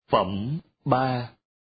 Phẩm 3.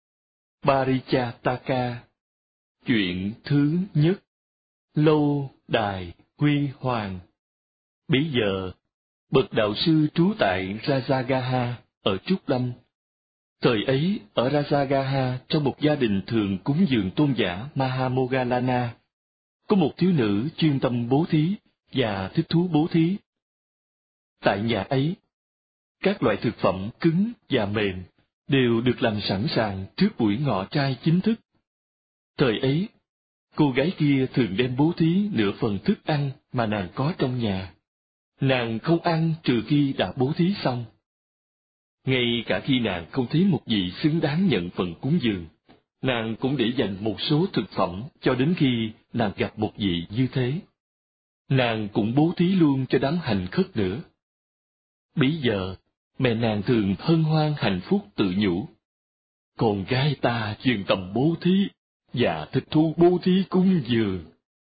Parijataka. Chuyện thứ nhất. Lâu đài huy hoàng. Bấy giờ, bậc đạo sư trú tại Rajagaha ở Trúc Lâm. Thời ấy, ở Rajagaha, trong một gia đình thường cúng dường tôn giả Mahamoggallana, có một thiếu nữ chuyên tâm bố thí và thích thú bố thí. Tại nhà ấy, các loại thực phẩm cứng và mềm đều được làm sẵn sàng trước buổi ngọ trai chính thức. Thời ấy, cô gái kia thường đem bố thí nửa phần thức ăn mà nàng có trong nhà. Nàng không ăn trừ khi đã bố thí xong. Ngay cả khi nàng không thấy một vị xứng đáng nhận phần cúng dường, nàng cũng để dành một số thực phẩm cho đến khi nàng gặp một vị như thế. Nàng cũng bố thí luôn cho đám hành khất nữa. Bấy giờ, mẹ nàng thường hân hoan hạnh phúc tự nhủ: con gái ta chuyên tâm bố thí và thích thú bố thí cúng dường.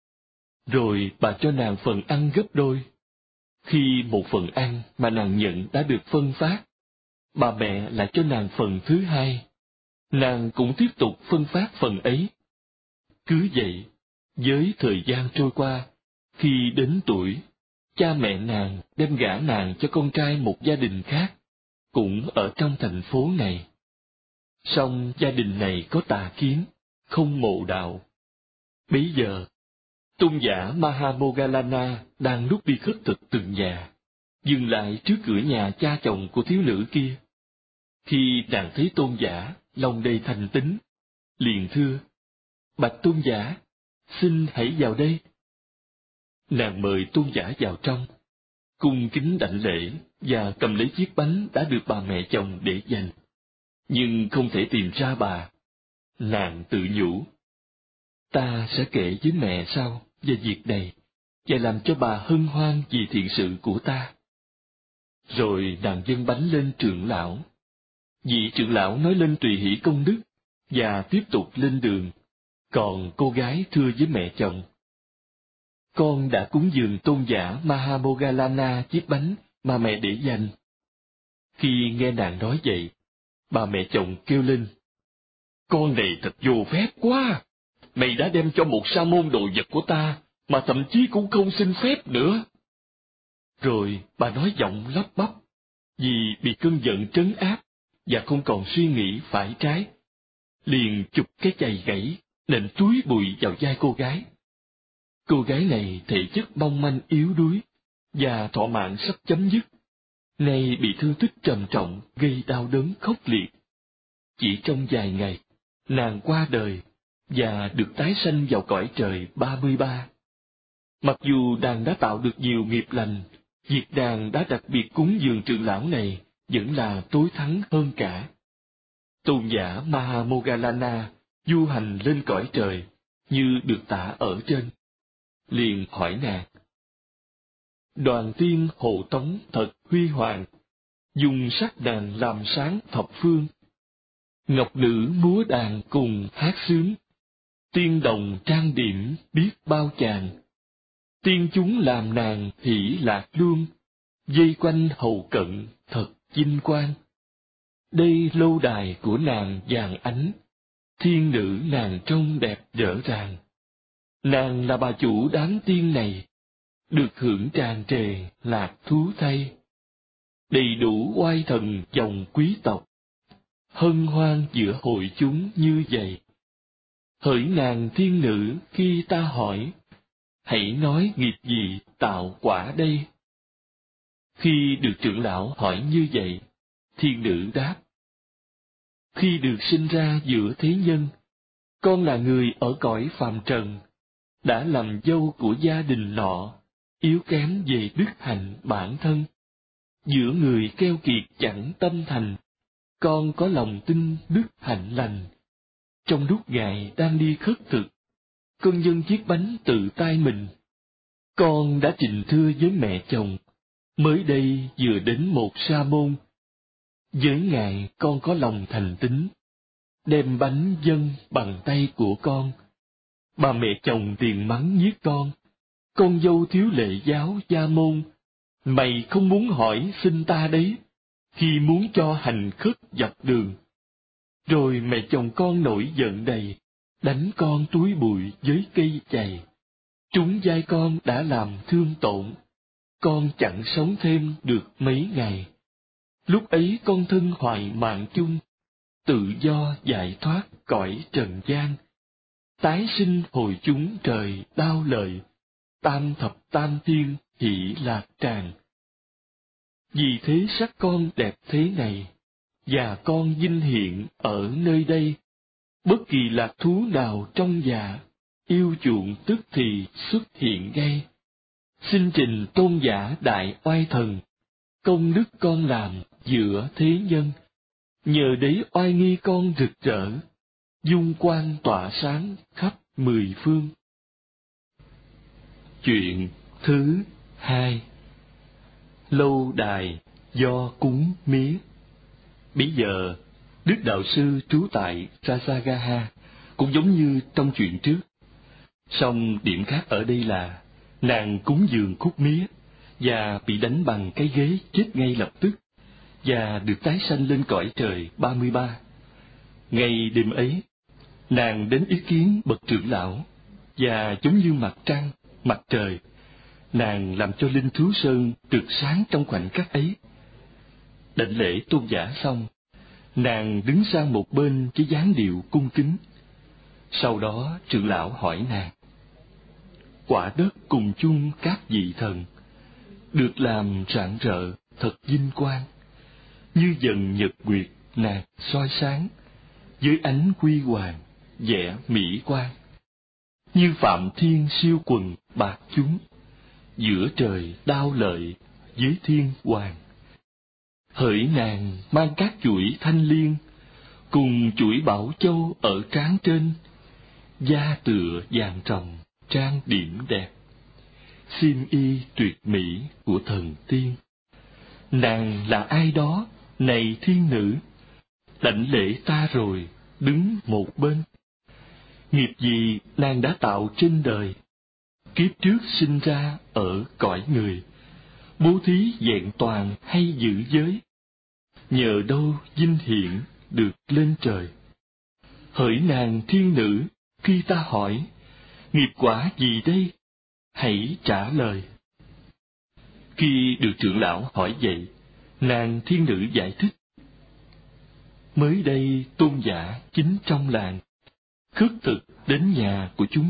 Rồi bà cho nàng phần ăn gấp đôi. Khi một phần ăn mà nàng nhận đã được phân phát, bà mẹ lại cho nàng phần thứ hai. Nàng cũng tiếp tục phân phát phần ấy. Cứ vậy, với thời gian trôi qua, khi đến tuổi, cha mẹ nàng đem gả nàng cho con trai một gia đình khác, cũng ở trong thành phố này. Song gia đình này có tà kiến, không mộ đạo. Bấy giờ, tôn giả Mahamoggallana đang lúc đi khất thực từng nhà, dừng lại trước cửa nhà cha chồng của thiếu nữ kia. Khi nàng thấy tôn giả, lòng đầy thành tín, liền thưa: bạch tôn giả, xin hãy vào đây. Nàng mời tôn giả vào trong, cung kính đảnh lễ và cầm lấy chiếc bánh đã được bà mẹ chồng để dành, nhưng không thể tìm ra bà. Nàng tự nhủ: ta sẽ kể với mẹ sau về việc này và làm cho bà hân hoan vì thiện sự của ta. Rồi nàng dâng bánh lên trưởng lão. Vị trưởng lão nói lên tùy hỷ công đức và tiếp tục lên đường. Còn cô gái thưa với mẹ chồng: con đã cúng dường tôn giả Mahamoggallana chiếc bánh mà mẹ để dành. Khi nghe nàng nói vậy, bà mẹ chồng kêu lên: con này thật vô phép quá! Mày đã đem cho một sa môn đồ vật của ta, mà thậm chí cũng không xin phép nữa. Rồi bà nói giọng lắp bắp, vì bị cơn giận trấn áp và không còn suy nghĩ phải trái, liền chụp cái chày gãy nện túi bụi vào vai cô gái. Cô gái này thể chất mong manh yếu đuối và thọ mạng sắp chấm dứt, nay bị thương tích trầm trọng gây đau đớn khốc liệt. Chỉ trong vài ngày, nàng qua đời và được tái sanh vào cõi trời 33. Mặc dù nàng đã tạo được nhiều nghiệp lành, việc nàng đã đặc biệt cúng dường trưởng lão này vẫn là tối thắng hơn cả. Tôn giả Mahamoggallana du hành lên cõi trời như được tả ở trên. Liền hỏi nàng: đoàn tiên hộ tống thật huy hoàng, dùng sắc đàn làm sáng thập phương. Ngọc nữ múa đàn cùng hát sướng, tiên đồng trang điểm biết bao chàng. Tiên chúng làm nàng hỷ lạc luôn, vây quanh hầu cận thật vinh quang. Đây lâu đài của nàng vàng ánh, thiên nữ nàng trông đẹp dở dàng. Nàng là bà chủ đám tiên này, được hưởng tràn trề lạc thú thay. Đầy đủ oai thần dòng quý tộc, hân hoan giữa hội chúng như vậy. Hỡi nàng thiên nữ khi ta hỏi, hãy nói nghiệp gì tạo quả đây? Khi được trưởng lão hỏi như vậy, thiên nữ đáp: khi được sinh ra giữa thế nhân, con là người ở cõi phàm trần, đã làm dâu của gia đình nọ, yếu kém về đức hạnh bản thân. Giữa người keo kiệt chẳng tâm thành, con có lòng tin đức hạnh lành. Trong lúc Ngài đang đi khất thực, con dâng chiếc bánh tự tay mình. Con đã trình thưa với mẹ chồng, mới đây vừa đến một sa môn. Với Ngài con có lòng thành tín, đem bánh dâng bằng tay của con. Bà mẹ chồng liền mắng nhiếc con dâu thiếu lệ giáo gia môn, mày không muốn hỏi xin ta đấy, khi muốn cho hành khất dọc đường. Rồi mẹ chồng con nổi giận đầy, đánh con túi bụi với cây chày. Trúng vai con đã làm thương tổn, con chẳng sống thêm được mấy ngày. Lúc ấy con thân hoại mạng chung, tự do giải thoát cõi trần gian. Tái sinh hồi chúng trời đau lợi, tam thập tam thiên hỷ lạc tràng. Vì thế sắc con đẹp thế này, và con vinh hiện ở nơi đây. Bất kỳ lạc thú nào trong dạ, yêu chuộng tức thì xuất hiện ngay. Xin trình tôn giả đại oai thần, công đức con làm giữa thế nhân. Nhờ đấy oai nghi con rực rỡ, dung quang tỏa sáng khắp mười phương. Chuyện thứ hai. Lâu đài do cúng mía. Bấy giờ, Đức Đạo Sư trú tại Rajagaha, cũng giống như trong chuyện trước. Song điểm khác ở đây là, nàng cúng dường khúc mía, và bị đánh bằng cái ghế chết ngay lập tức, và được tái sanh lên cõi trời 33. Ngày đêm ấy, nàng đến ý kiến bậc trưởng lão, và giống như mặt trăng, mặt trời, nàng làm cho linh thú sơn rực sáng trong khoảnh khắc ấy. Đảnh lễ tôn giả xong, nàng đứng sang một bên với dáng điệu cung kính. Sau đó trưởng lão hỏi nàng: quả đất cùng chung các vị thần, được làm rạng rỡ thật vinh quang, như dần nhật nguyệt nàng soi sáng, với ánh huy hoàng vẻ mỹ quan, như phạm thiên siêu quần bạc chúng, giữa trời đao lợi với thiên hoàng. Hỡi nàng mang các chuỗi thanh liên, cùng chuỗi bảo châu ở trán trên, da tựa vàng ròng trang điểm đẹp, xiêm y tuyệt mỹ của thần tiên. Nàng là ai đó, này thiên nữ? Đảnh lễ ta rồi, đứng một bên. Nghiệp gì nàng đã tạo trên đời? Kiếp trước sinh ra ở cõi người, bố thí vẹn toàn hay giữ giới? Nhờ đâu vinh hiển được lên trời? Hỡi nàng thiên nữ, khi ta hỏi, nghiệp quả gì đây? Hãy trả lời. Khi được trưởng lão hỏi vậy, nàng thiên nữ giải thích: mới đây tôn giả chính trong làng, khất thực đến nhà của chúng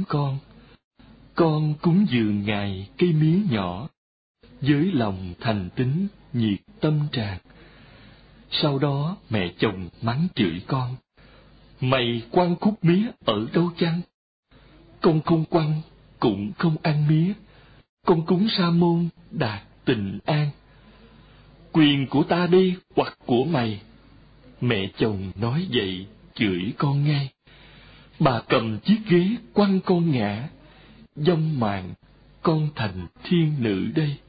con cúng dường ngài cây mía nhỏ, với lòng thành tín nhiệt tâm tràn. Sau đó mẹ chồng mắng chửi con: mày quăng khúc mía ở đâu chăng? Con không quăng, cũng không ăn mía, con cúng sa môn đạt tịnh an. Quyền của ta đi hoặc của mày? Mẹ chồng nói vậy chửi con ngay. Bà cầm chiếc ghế quăng con ngã, vong mạng, con thành thiên nữ đây.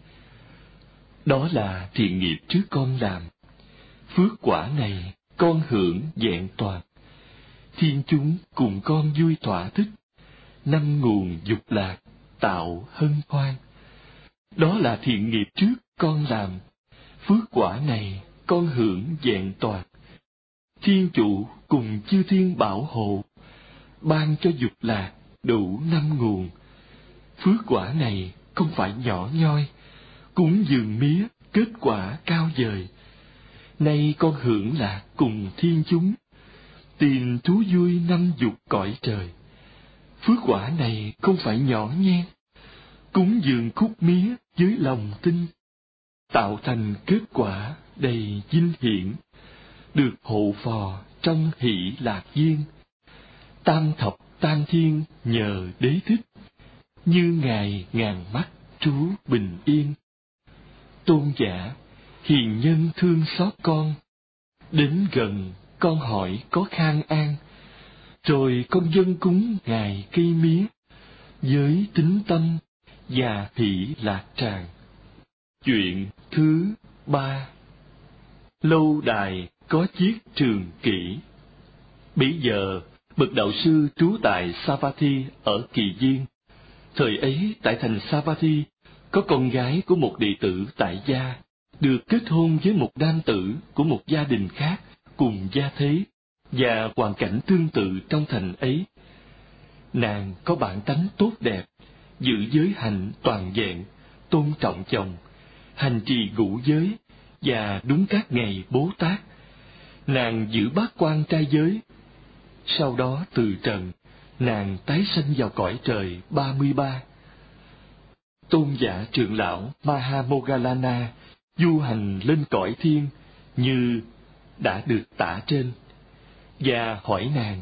Đó là thiện nghiệp trước con làm, phước quả này con hưởng vẹn toàn. Thiên chúng cùng con vui thỏa thích, năm nguồn dục lạc tạo hân hoan. Đó là thiện nghiệp trước con làm, phước quả này con hưởng vẹn toàn. Thiên chủ cùng chư thiên bảo hộ, ban cho dục lạc đủ năm nguồn. Phước quả này không phải nhỏ nhoi, cúng dường mía kết quả cao vời. Nay con hưởng lạc cùng thiên chúng, tìm thú vui năm dục cõi trời. Phước quả này không phải nhỏ nhen, cúng dường khúc mía với lòng tin, tạo thành kết quả đầy vinh hiển, được hộ phò trong hỷ lạc viên. Tam thập tam thiên nhờ đế thích, như ngài ngàn mắt trú bình yên. Tôn giả, hiền nhân thương xót con, đến gần con hỏi có khang an, rồi con dâng cúng ngài cây mía, với tín tâm và hỷ lạc tràng. Chuyện thứ ba. Lâu đài có chiếc trường kỷ. Bấy giờ, bậc đạo sư trú tại Savatthi ở Kỳ Viên. Thời ấy tại thành Savatthi có con gái của một đệ tử tại gia, được kết hôn với một nam tử của một gia đình khác cùng gia thế và hoàn cảnh tương tự trong thành ấy. Nàng có bản tánh tốt đẹp, giữ giới hạnh toàn vẹn, tôn trọng chồng, hành trì ngũ giới và đúng các ngày Bố Tát. Nàng giữ bát quan trai giới. Sau đó từ trần, nàng tái sanh vào cõi trời 33. Tôn giả trưởng lão Mahamoggallana du hành lên cõi thiên như đã được tả trên, và hỏi nàng: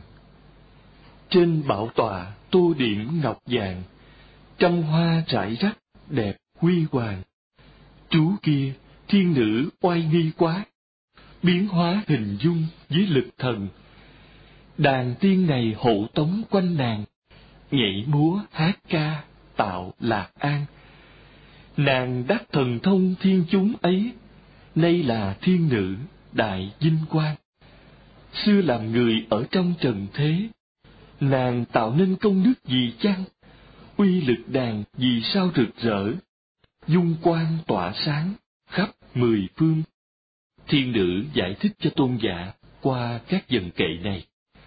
trên bảo tọa tô điểm ngọc vàng, trăm hoa rải rác đẹp huy hoàng, chú kia thiên nữ oai nghi quá, biến hóa hình dung với lực thần. Đàn tiên này hộ tống quanh nàng, nhảy múa hát ca tạo lạc an. Nàng đắc thần thông thiên chúng ấy, nay là thiên nữ đại vinh quang. Xưa làm người ở trong trần thế, nàng tạo nên công đức gì chăng? Uy lực đàn vì sao rực rỡ, dung quang tỏa sáng khắp mười phương. Thiên nữ giải thích cho tôn giả qua các dần kệ này: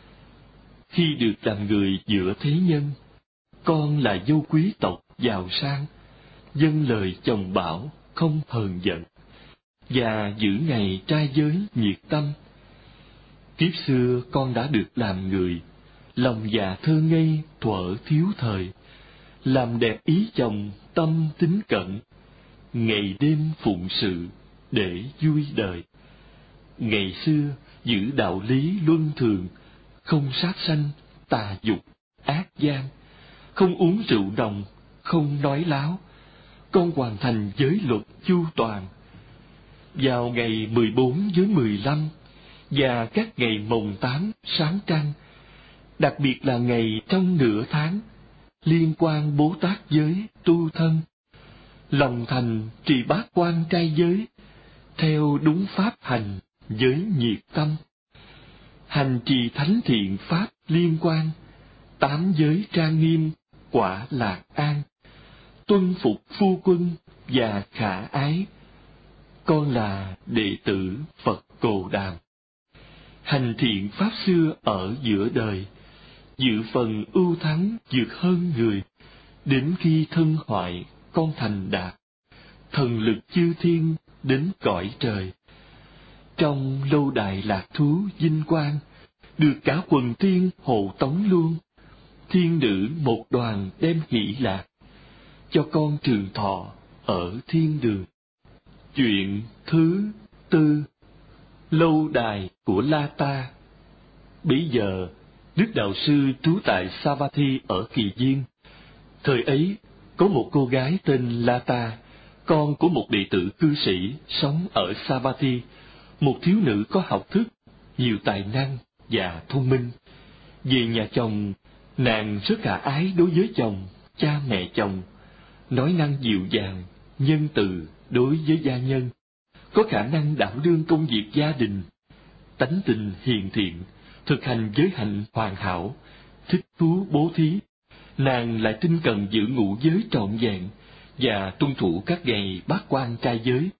khi được làm người giữa thế nhân, con là dâu quý tộc giàu sang, vâng lời chồng bảo không hờn giận, và giữ ngày trai giới nhiệt tâm. Kiếp xưa con đã được làm người, lòng già thơ ngây thuở thiếu thời, làm đẹp ý chồng tâm tín cận, ngày đêm phụng sự để vui đời. Ngày xưa giữ đạo lý luân thường, không sát sanh tà dục ác gian, không uống rượu nồng, không nói láo, con hoàn thành giới luật chu toàn. Vào ngày 14 với 15 và các ngày mồng 8 sáng trăng, đặc biệt là ngày trong nửa tháng, liên quan Bố Tát giới tu thân, lòng thành trì bát quan trai giới, theo đúng pháp hành với nhiệt tâm, hành trì thánh thiện pháp liên quan, 8 giới trang nghiêm quả lạc an, tuân phục phu quân và khả ái. Con là đệ tử Phật Cồ Đàm. Hành thiện pháp xưa ở giữa đời, dự phần ưu thắng vượt hơn người. Đến khi thân hoại con thành đạt, thần lực chư thiên đến cõi trời. Trong lâu đài lạc thú vinh quang, được cả quần tiên hộ tống luôn. Thiên nữ một đoàn đem hỷ lạc, cho con trường thọ ở thiên đường. Chuyện thứ tư. Lâu đài của Lata. Bấy giờ Đức Đạo Sư trú tại Savatthi ở Kỳ Viên. Thời ấy có một cô gái tên Lata, con của một đệ tử cư sĩ sống ở Savatthi, một thiếu nữ có học thức, nhiều tài năng và thông minh. Về nhà chồng, nàng rất khả ái đối với chồng, cha mẹ chồng, nói năng dịu dàng, nhân từ đối với gia nhân, có khả năng đảm đương công việc gia đình, tánh tình hiền thiện, thực hành giới hạnh hoàn hảo, thích thú bố thí. Nàng lại tinh cần giữ ngũ giới trọn vẹn và tuân thủ các ngày bát quan trai giới.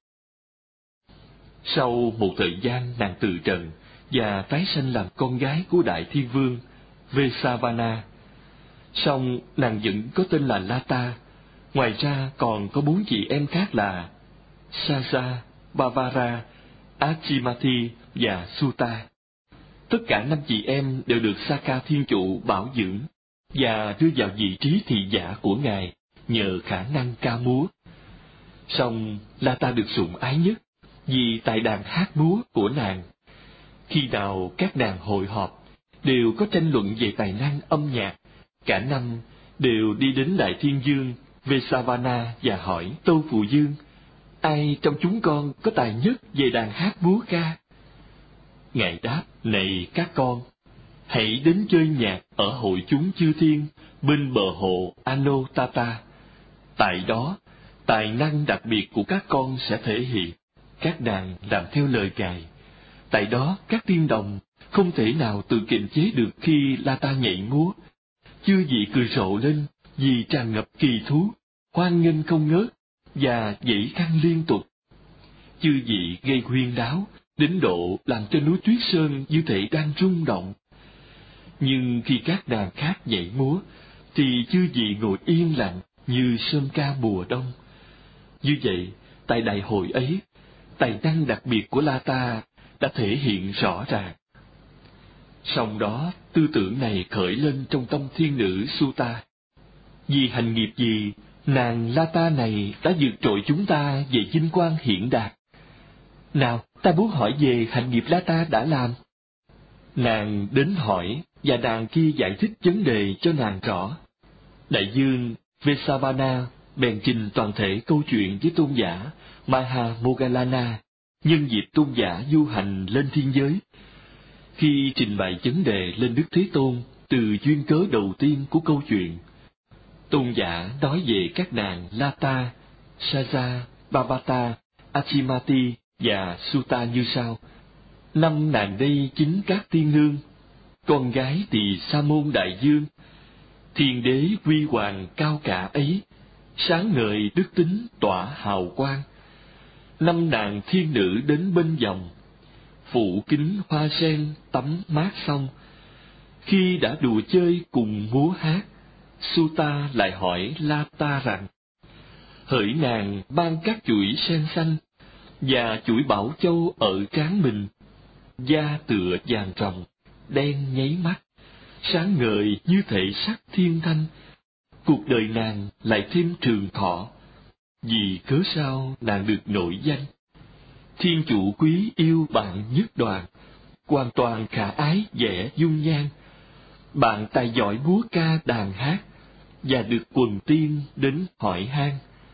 Sau một thời gian nàng từ trần và tái sanh làm con gái của Đại Thiên Vương Vesavana. Song nàng vẫn có tên là Lata. Ngoài ra còn có 4 chị em khác là Sasa, Bavara, Achimati và Sutta. Tất cả 5 chị em đều được Sakka Thiên Chủ bảo dưỡng và đưa vào vị trí thị giả của Ngài nhờ khả năng ca múa. Song Lata được sủng ái nhất vì tài đàn hát múa của nàng. Khi nào các nàng hội họp, đều có tranh luận về tài năng âm nhạc. Cả năm đều đi đến Đại Thiên Dương Vesavana và hỏi Tâu Phụ Dương: ai trong chúng con có tài nhất về đàn hát múa ca? Ngài đáp: này các con, hãy đến chơi nhạc ở hội chúng chư thiên bên bờ hồ Anotata. Tại đó, tài năng đặc biệt của các con sẽ thể hiện. Các nàng làm theo lời Ngài. Tại đó, các tiên đồng không thể nào tự kiềm chế được khi Lata nhảy múa. Chư vị cười rộ lên vì tràn ngập kỳ thú, hoan nghênh không ngớt và dãy khăn liên tục. Chư vị gây huyên náo, đến độ làm cho núi Tuyết Sơn như thể đang rung động. Nhưng khi các nàng khác nhảy múa, thì chư vị ngồi yên lặng như sơn ca mùa đông. Như vậy, tại đại hội ấy, tài năng đặc biệt của Lata đã thể hiện rõ ràng. Sau đó, tư tưởng này khởi lên trong tâm thiên nữ Suta. Vì hành nghiệp gì, nàng Lata này đã vượt trội chúng ta về vinh quang hiển đạt? Nào, ta muốn hỏi về hành nghiệp Lata đã làm. Nàng đến hỏi, và nàng kia giải thích vấn đề cho nàng rõ. Đại dương Vesavana bèn trình toàn thể câu chuyện với tôn giả Mahamoggallana nhân dịp tôn giả du hành lên thiên giới. Khi trình bày vấn đề lên Đức Thế Tôn từ duyên cớ đầu tiên của câu chuyện, tôn giả nói về các nàng Lata, Saja, Babata, Achimati và Suta như sau. 5 nàng đây chính các tiên nương, con gái tỳ Sa môn đại dương. Thiên đế huy hoàng cao cả ấy, sáng ngời đức tính tỏa hào quang. 5 nàng thiên nữ đến bên dòng, phủ kính hoa sen tắm mát xong. Khi đã đùa chơi cùng múa hát, Suta lại hỏi Lata rằng: hỡi nàng ban các chuỗi sen xanh và chuỗi bảo châu ở trán mình, da tựa vàng ròng, đen nháy mắt, sáng ngời như thể sắc thiên thanh, cuộc đời nàng lại thêm trường thọ. Vì cớ sao nàng được nổi danh? Thiên chủ quý yêu bạn nhất đoàn, hoàn toàn khả ái vẻ dung nhan. Bạn tài giỏi múa ca đàn hát, và được quần tiên đến hỏi han.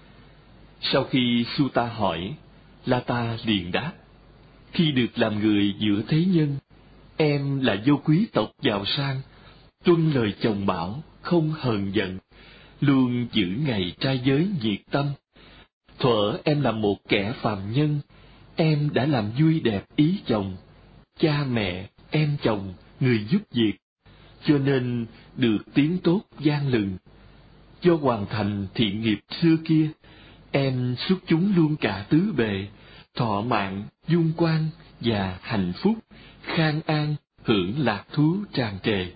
Sau khi Suta hỏi, Lata liền đáp: khi được làm người giữa thế nhân, em là vô quý tộc giàu sang, tuân lời chồng bảo, không hờn giận, luôn giữ ngày trai giới nhiệt tâm. Thuở em là một kẻ phàm nhân, em đã làm vui đẹp ý chồng, cha mẹ, em chồng, người giúp việc, cho nên được tiếng tốt vang lừng. Do hoàn thành thiện nghiệp xưa kia, em xuất chúng luôn cả tứ bề, thọ mạng, dung quang và hạnh phúc, khang an, hưởng lạc thú tràn trề.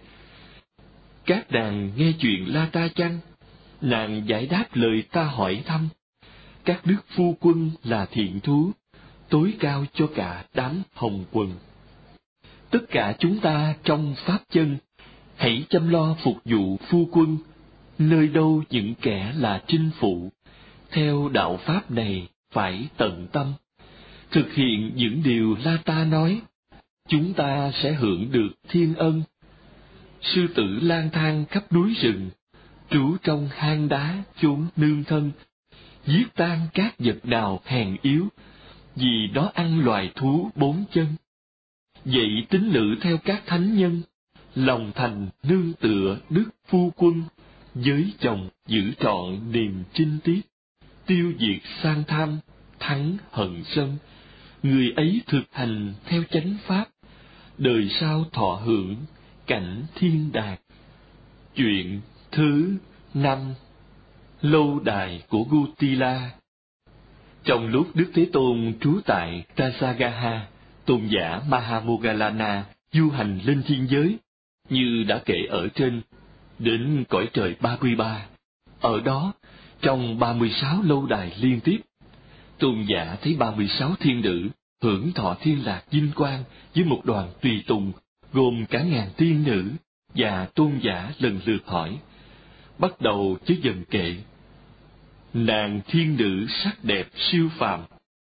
Các nàng nghe chuyện Lata chăng? Nàng giải đáp lời ta hỏi thăm. Các đức phu quân là thiện thú, tối cao cho cả đám hồng quần. Tất cả chúng ta trong pháp chân, hãy chăm lo phục vụ phu quân, nơi đâu những kẻ là trinh phụ. Theo đạo pháp này phải tận tâm, thực hiện những điều Lata nói, chúng ta sẽ hưởng được thiên ân. Sư tử lang thang khắp núi rừng, trú trong hang đá chốn nương thân, giết tan các vật nào hèn yếu, vì nó ăn loài thú 4 chân. Vậy tín nữ theo các thánh nhân, lòng thành nương tựa đức phu quân, với chồng giữ trọn niềm trinh tiết, tiêu diệt sang tham, thắng hận sân. Người ấy thực hành theo chánh pháp, đời sau thọ hưởng cảnh thiên đàng. Chuyện thứ 5: Lâu đài của Gutila. Trong lúc Đức Thế Tôn trú tại Rajagaha, tôn giả Mahamoggallana du hành lên thiên giới, như đã kể ở trên, đến cõi trời 33. Ở đó, trong 36 lâu đài liên tiếp, tôn giả thấy 36 thiên nữ hưởng thọ thiên lạc vinh quang với một đoàn tùy tùng gồm cả ngàn tiên nữ, và tôn giả lần lượt hỏi, bắt đầu với dần kệ: nàng thiên nữ sắc đẹp siêu phàm,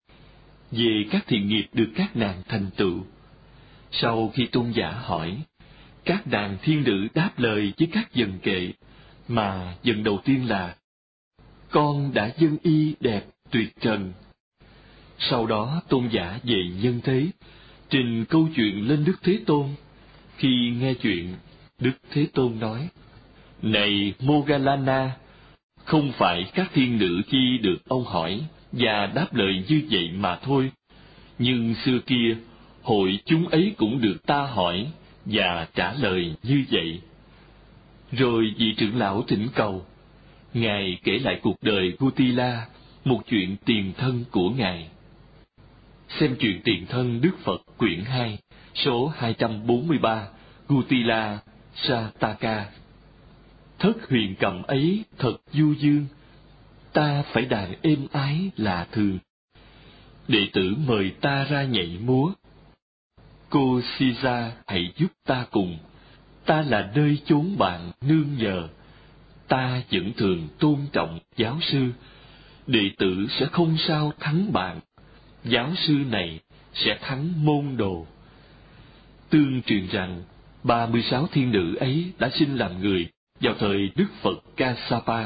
về các thiện nghiệp được các nàng thành tựu. Sau khi tôn giả hỏi, các nàng thiên nữ đáp lời với các dần kệ, mà dần đầu tiên là: con đã dâng y đẹp tuyệt trần. Sau đó tôn giả về nhân thế, trình câu chuyện lên Đức Thế Tôn. Khi nghe chuyện, Đức Thế Tôn nói: này Moggallana, không phải các thiên nữ khi được ông hỏi và đáp lời như vậy mà thôi, nhưng xưa kia hội chúng ấy cũng được ta hỏi và trả lời như vậy. Rồi vị trưởng lão thỉnh cầu, ngài kể lại cuộc đời Gutila, một chuyện tiền thân của ngài. Xem truyện Tiền thân Đức Phật quyển 2, số 243, Gutila Sataka. Thất huyền cầm ấy thật du dương, ta phải đàn êm ái là thường. Đệ tử mời ta ra nhảy múa. Cô Siza hãy giúp ta cùng, ta là nơi chốn bạn nương nhờ. Ta vẫn thường tôn trọng giáo sư, đệ tử sẽ không sao thắng bạn, giáo sư này sẽ thắng môn đồ. Tương truyền rằng 36 thiên nữ ấy đã sinh làm người vào thời Đức Phật Kassapa,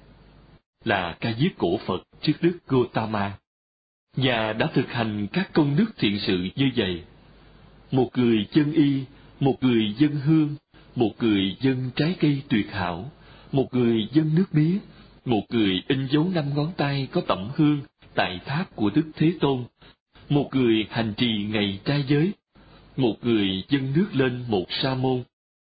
là ca diếp cổ Phật trước Đức Gotama, và đã thực hành các công đức thiện sự như vậy. Một người dân y, một người dân hương, một người dân trái cây tuyệt hảo, một người dân nước mía, một người in dấu 5 ngón tay có tẩm hương tại tháp của Đức Thế Tôn, một người hành trì ngày trai giới, một người dâng nước lên một sa môn.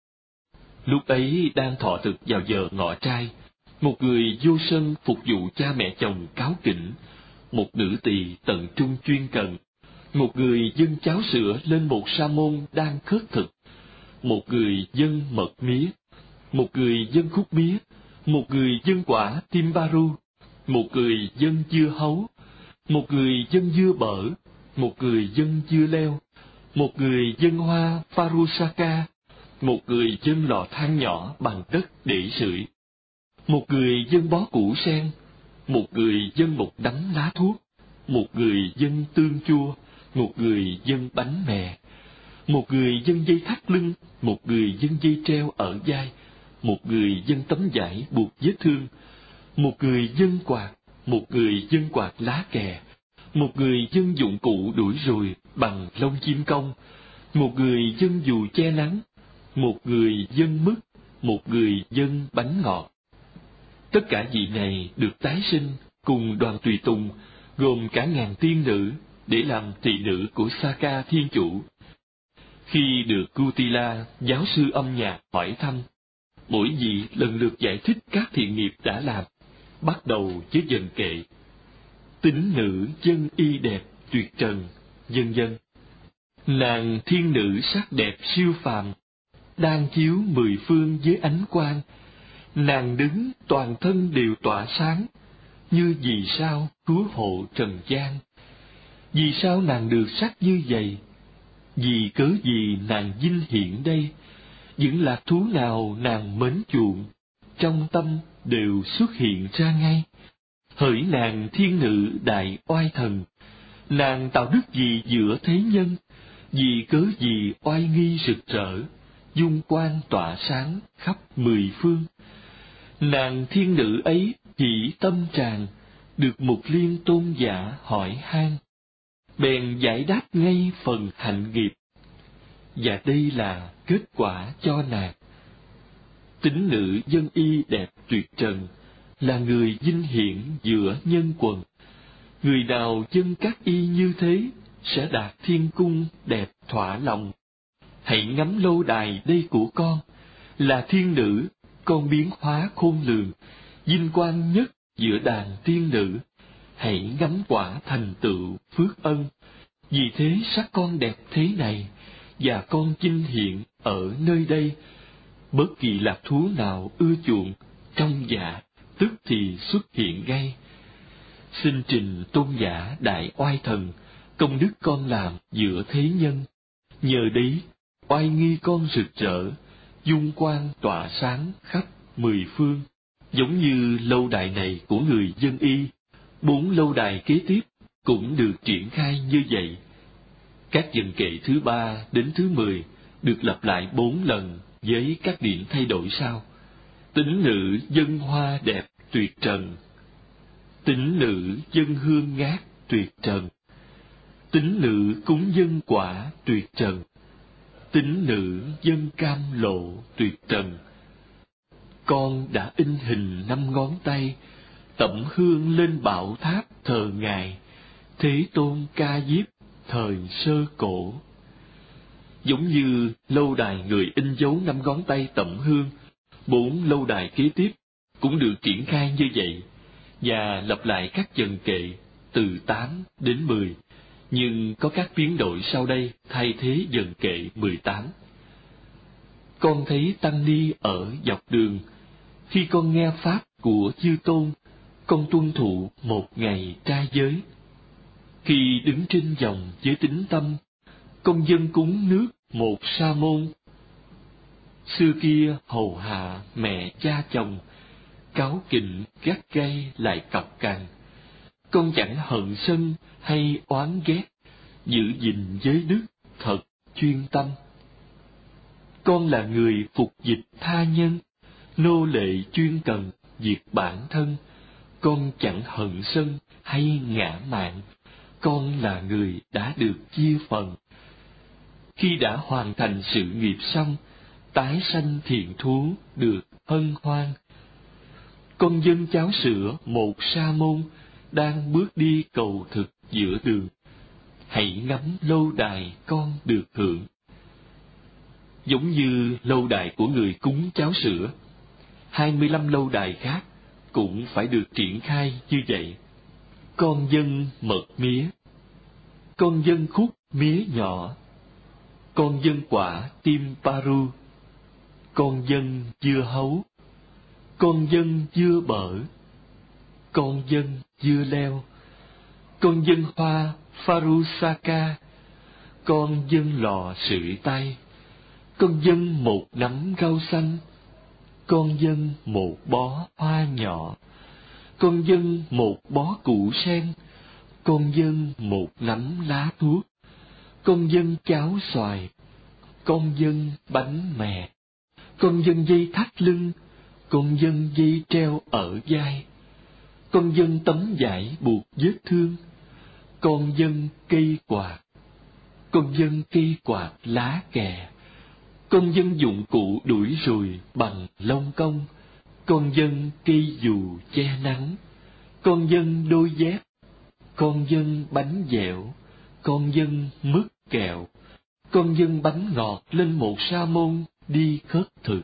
Lúc ấy đang thọ thực vào giờ ngọ trai, một người vô sân phục vụ cha mẹ chồng cáo kỉnh, một nữ tỳ tận trung chuyên cần, một người dâng cháo sữa lên một sa môn đang khất thực, một người dâng mật mía, một người dâng khúc mía, một người dâng quả timbaru, một người dâng dưa hấu, một người dâng dưa bở, một người dâng dưa leo, một người dâng hoa Farusaka, một người dâng lò than nhỏ bằng đất để sưởi, một người dâng bó củ sen, một người dâng một đống lá thuốc, một người dâng tương chua, một người dâng bánh mè, một người dâng dây thắt lưng, một người dâng dây treo ở vai, một người dâng tấm vải buộc vết thương, một người dâng quạt, một người dâng quạt lá kè, một người dâng dụng cụ đuổi ruồi bằng lông chim công, một người dâng dù che nắng, một người dâng mứt, một người dâng bánh ngọt. Tất cả vị này được tái sinh cùng đoàn tùy tùng gồm cả ngàn tiên nữ để làm thị nữ của Saka Thiên Chủ. Khi được Kutila, giáo sư âm nhạc, hỏi thăm, mỗi vị lần lượt giải thích các thiện nghiệp đã làm, bắt đầu với dần kệ. Tính nữ dân y đẹp tuyệt trần, vân vân. Nàng thiên nữ sắc đẹp siêu phàm, đang chiếu 10 phương với ánh quang. Nàng đứng toàn thân đều tỏa sáng, như vì sao cứu hộ trần gian. Vì sao nàng được sắc như vậy? Vì cớ gì nàng vinh hiện đây? Những lạc thú nào nàng mến chuộng, trong tâm đều xuất hiện ra ngay. Hỡi nàng thiên nữ đại oai thần, nàng tạo đức gì giữa thế nhân? Vì cớ gì oai nghi rực rỡ, dung quang tỏa sáng khắp 10 phương? Nàng thiên nữ ấy chỉ tâm tràn, được Mục Liên tôn giả hỏi han, bèn giải đáp ngay phần hạnh nghiệp. Và đây là kết quả cho nàng. Tính nữ dân y đẹp tuyệt trần, là người vinh hiển giữa nhân quần. Người nào dân các y như thế, sẽ đạt thiên cung đẹp thỏa lòng. Hãy ngắm lâu đài đây của con, là thiên nữ, con biến hóa khôn lường, vinh quang nhất giữa đàn tiên nữ. Hãy ngắm quả thành tựu phước ân, vì thế sắc con đẹp thế này, và con vinh hiện ở nơi đây. Bất kỳ lạc thú nào ưa chuộng, trong dạ tức thì xuất hiện ngay. Xin trình tôn giả đại oai thần, công đức con làm giữa thế nhân. Nhờ đấy, oai nghi con rực rỡ, dung quang tỏa sáng khắp 10 phương. Giống như lâu đài này của người dân y, 4 lâu đài kế tiếp cũng được triển khai như vậy. Các dần kệ thứ 3 đến thứ 10 được lặp lại 4 lần với các điểm thay đổi sau. Tính nữ dân hoa đẹp tuyệt trần, tính nữ dân hương ngát tuyệt trần, tính nữ cúng dân quả tuyệt trần, tính nữ dân cam lộ tuyệt trần. Con đã in hình 5 ngón tay, tẩm hương lên bảo tháp thờ ngài Thế Tôn Ca Diếp thời sơ cổ. Giống như lâu đài người in dấu 5 ngón tay tẩm hương, 4 lâu đài kế tiếp cũng được triển khai như vậy, và lặp lại các dần kệ từ 8 đến 10, nhưng có các biến đổi sau đây thay thế dần kệ 18. Con thấy tăng ni ở dọc đường, khi con nghe pháp của chư tôn, con tuân thụ một ngày trai giới. Khi đứng trên dòng với tín tâm, con dâng cúng nước một sa môn. Xưa kia hầu hạ mẹ cha chồng, cáu kỉnh gắt gay lại cọc cằn. Con chẳng hận sân hay oán ghét, giữ gìn giới đức thật chuyên tâm. Con là người phục dịch tha nhân, nô lệ chuyên cần diệt bản thân. Con chẳng hận sân hay ngã mạn, con là người đã được chia phần. Khi đã hoàn thành sự nghiệp xong, tái sanh thiện thú được hân hoan. Con dâng cháo sữa một sa môn, đang bước đi cầu thực giữa đường. Hãy ngắm lâu đài con được hưởng. Giống như lâu đài của người cúng cháo sữa, 25 lâu đài khác cũng phải được triển khai như vậy. Con dâng mật mía, con dâng khúc mía nhỏ, con dâng quả tim paru, con dâng dưa hấu, con dâng dưa bở, con dâng dưa leo, con dâng hoa farusaka, con dâng lò sưởi tay, con dâng một nắm rau xanh, con dâng một bó hoa nhỏ, con dâng một bó củ sen, con dâng một nắm lá thuốc, con dâng cháo xoài, con dâng bánh mè, con dâng dây thắt lưng, con dâng dây treo ở vai, con dâng tấm vải buộc vết thương, con dâng cây quạt, con dâng cây quạt lá kè, con dâng dụng cụ đuổi ruồi bằng lông công, con dâng cây dù che nắng, con dâng đôi dép, con dâng bánh dẻo, con dâng mứt kẹo, con dâng bánh ngọt lên một sa môn đi khất thực.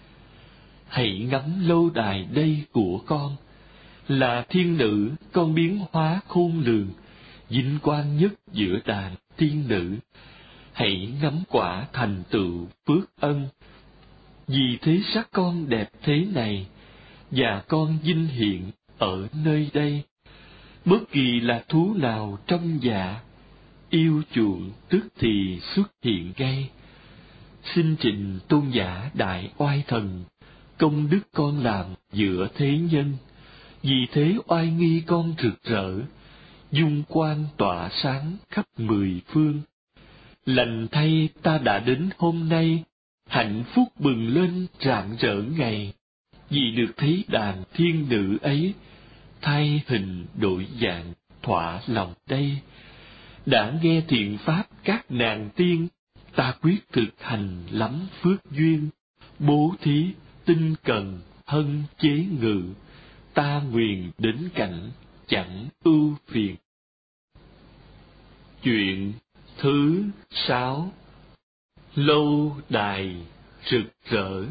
Hãy ngắm lâu đài đây của con, là thiên nữ con biến hóa khôn lường, vinh quang nhất giữa đàn tiên nữ. Hãy ngắm quả thành tựu phước ân, vì thế sắc con đẹp thế này, và con vinh hiện ở nơi đây. Bất kỳ là thú nào trong dạ, yêu chuộng tức thì xuất hiện ngay. Xin trình tôn giả đại oai thần, công đức con làm giữa thế nhân. Vì thế oai nghi con rực rỡ, dung quang tỏa sáng khắp mười phương. Lành thay ta đã đến hôm nay, hạnh phúc bừng lên rạng rỡ ngày. Vì được thấy đàn thiên nữ ấy, thay hình đổi dạng thỏa lòng đây. Đã nghe thiện pháp các nàng tiên, ta quyết thực hành lắm phước duyên. Bố thí, tinh cần, hân chế ngự, ta nguyện đến cảnh chẳng ưu phiền. Chuyện thứ 6. Lâu đài rực rỡ.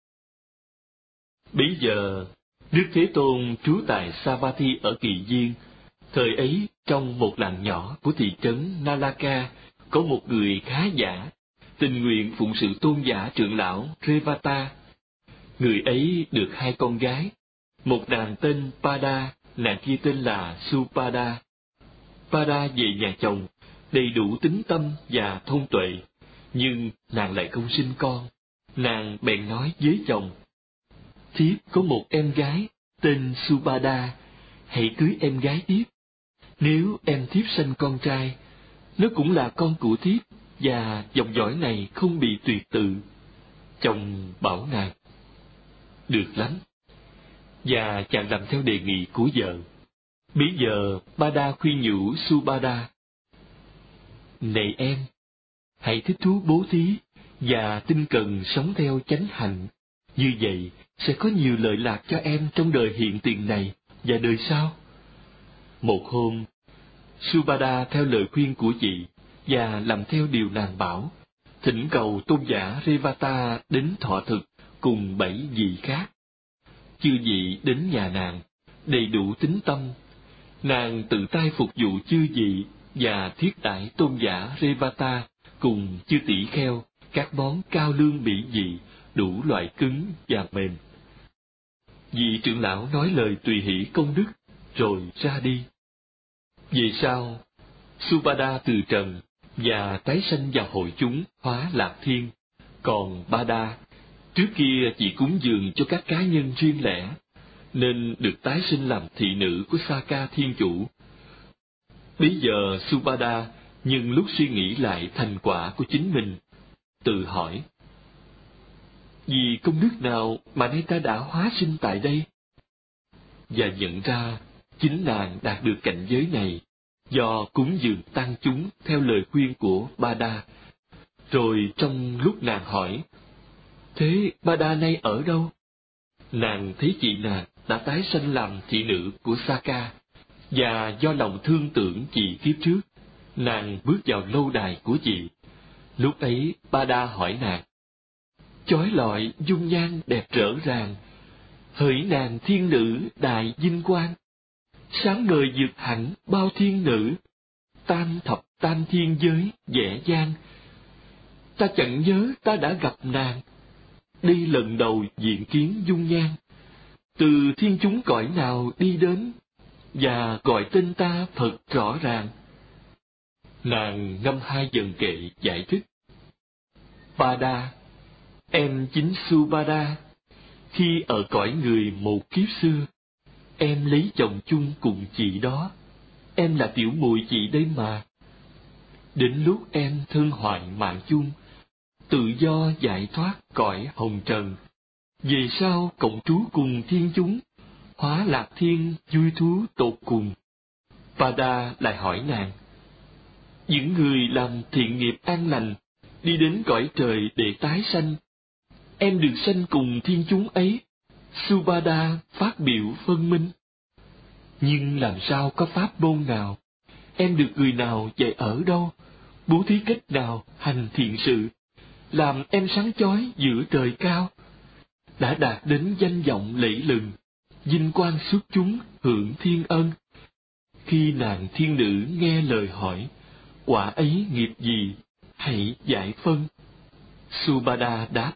Bấy giờ, Đức Thế Tôn trú tại Savatthi ở Kỳ Viên. Thời ấy, trong một làng nhỏ của thị trấn Nalaka, có một người khá giả, tình nguyện phụng sự tôn giả trưởng lão Revata. Người ấy được 2 con gái, một nàng tên Pada, nàng kia tên là Supada. Pada về nhà chồng, đầy đủ tín tâm và thông tuệ, nhưng nàng lại không sinh con. Nàng bèn nói với chồng: thiếp có một em gái tên Supada, hãy cưới em gái thiếp. Nếu em thiếp sanh con trai, nó cũng là con của thiếp, và dòng dõi này không bị tuyệt tự. Chồng bảo nàng: được lắm. Và chàng làm theo đề nghị của vợ. Bấy giờ Pada khuyên nhủ Subada: này em, hãy thích thú bố thí và tinh cần sống theo chánh hạnh. Như vậy sẽ có nhiều lợi lạc cho em trong đời hiện tiền này và đời sau. Một hôm, Subada theo lời khuyên của chị và làm theo điều nàng bảo, thỉnh cầu tôn giả Revata đến thọ thực cùng 7 vị khác. Chư vị đến nhà nàng, đầy đủ tín tâm. Nàng tự tay phục vụ chư vị và thiết đãi tôn giả Revata cùng chư tỷ kheo các món cao lương mỹ vị, đủ loại cứng và mềm. Vị trưởng lão nói lời tùy hỷ công đức, rồi ra đi. Về sau, Subhada từ trần và tái sanh vào hội chúng hóa Lạc Thiên, còn Bada trước kia chỉ cúng dường cho các cá nhân riêng lẻ, nên được tái sinh làm thị nữ của Saka Thiên Chủ. Bấy giờ Subhada nhân lúc suy nghĩ lại thành quả của chính mình, tự hỏi: vì công đức nào mà nay ta đã hóa sinh tại đây? Và nhận ra chính nàng đạt được cảnh giới này do cúng dường tăng chúng theo lời khuyên của Bada. Rồi trong lúc nàng hỏi: thế Bada nay ở đâu? Nàng thấy chị nàng đã tái sanh làm thị nữ của Saka, và do lòng thương tưởng chị kiếp trước, nàng bước vào lâu đài của chị. Lúc ấy Bada hỏi nàng: chói lọi dung nhan đẹp rỡ ràng, hỡi nàng thiên nữ đại vinh quang, sáng ngời vượt hẳn bao thiên nữ, tam thập tam thiên giới dễ dàng. Ta chẳng nhớ ta đã gặp nàng, đây lần đầu diện kiến dung nhan. Từ thiên chúng cõi nào đi đến, và gọi tên ta thật rõ ràng. Nàng ngâm hai dần kệ giải thích: Bada, em chính Subhada. Khi ở cõi người một kiếp xưa, em lấy chồng chung cùng chị đó. Em là tiểu muội chị đây mà. Đến lúc em thân hoại mạng chung, tự do giải thoát cõi hồng trần, về sau cộng trú cùng thiên chúng, hóa Lạc Thiên vui thú tột cùng. Bada lại hỏi nàng: những người làm thiện nghiệp an lành, đi đến cõi trời để tái sanh, em được sanh cùng thiên chúng ấy. Subhada phát biểu phân minh: nhưng làm sao có pháp môn nào? Em được người nào dạy ở đâu? Bố thí cách nào hành thiện sự, làm em sáng chói giữa trời cao? Đã đạt đến danh vọng lẫy lừng, vinh quang xuất chúng hưởng thiên ân. Khi nàng thiên nữ nghe lời hỏi, quả ấy nghiệp gì, hãy giải phân. Subhada đáp: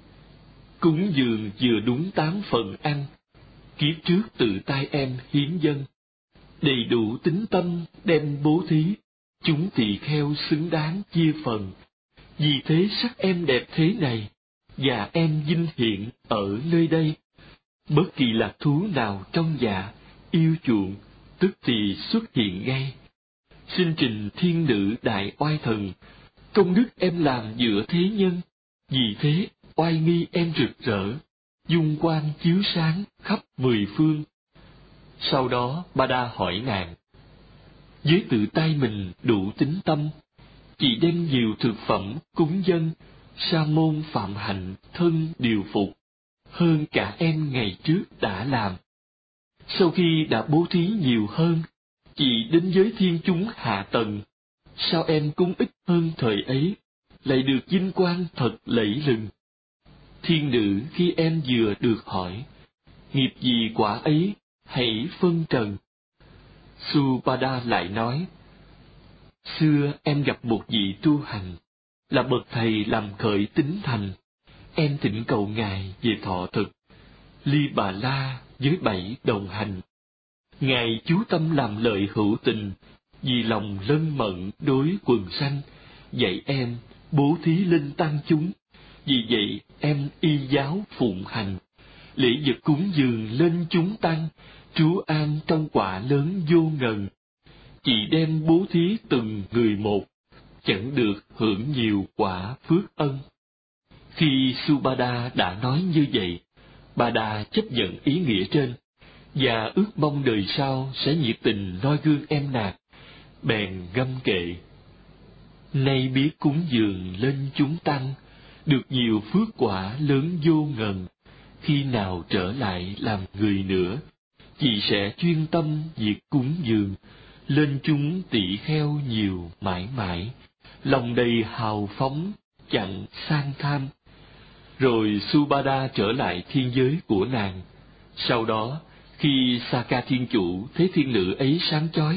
cúng dường vừa đúng 8 phần ăn, kiếp trước tự tay em hiến dâng, đầy đủ tín tâm đem bố thí, chúng tỳ kheo xứng đáng chia phần. Vì thế sắc em đẹp thế này, và em vinh hiện ở nơi đây. Bất kỳ lạc thú nào trong dạ, yêu chuộng, tức thì xuất hiện ngay. Xin trình thiên nữ đại oai thần, công đức em làm giữa thế nhân, vì thế oai nghi em rực rỡ, dung quang chiếu sáng khắp 10 phương. Sau đó Bada hỏi nàng: với tự tay mình đủ tín tâm, chị đem nhiều thực phẩm cúng dâng, sa môn phạm hạnh thân điều phục, hơn cả em ngày trước đã làm. Sau khi đã bố thí nhiều hơn, chị đến với thiên chúng hạ tầng, sao em cúng ít hơn thời ấy, lại được vinh quang thật lẫy lừng? Thiên nữ khi em vừa được hỏi, nghiệp gì quả ấy, hãy phân trần. Subhada lại nói: xưa em gặp một vị tu hành, là bậc thầy làm khởi tính thành. Em thỉnh cầu ngài về thọ thực, ly bà la với 7 đồng hành. Ngài chú tâm làm lợi hữu tình, vì lòng lân mẫn đối quần sanh, dạy em bố thí linh tăng chúng. Vì vậy em y giáo phụng hành, lễ vật cúng dường lên chúng tăng, trú an trong quả lớn vô ngần. Chị đem bố thí từng người một, chẳng được hưởng nhiều quả phước ân. Khi Subhada đã nói như vậy, Bada chấp nhận ý nghĩa trên, và ước mong đời sau sẽ nhiệt tình noi gương em nàng, bèn ngâm kệ: nay biết cúng dường lên chúng tăng, được nhiều phước quả lớn vô ngần. Khi nào trở lại làm người nữa, chị sẽ chuyên tâm việc cúng dường, lên chúng tỷ kheo nhiều mãi mãi, lòng đầy hào phóng, chẳng sang tham. Rồi Subhada trở lại thiên giới của nàng. Sau đó, khi Saka Thiên Chủ thấy thiên nữ ấy sáng chói,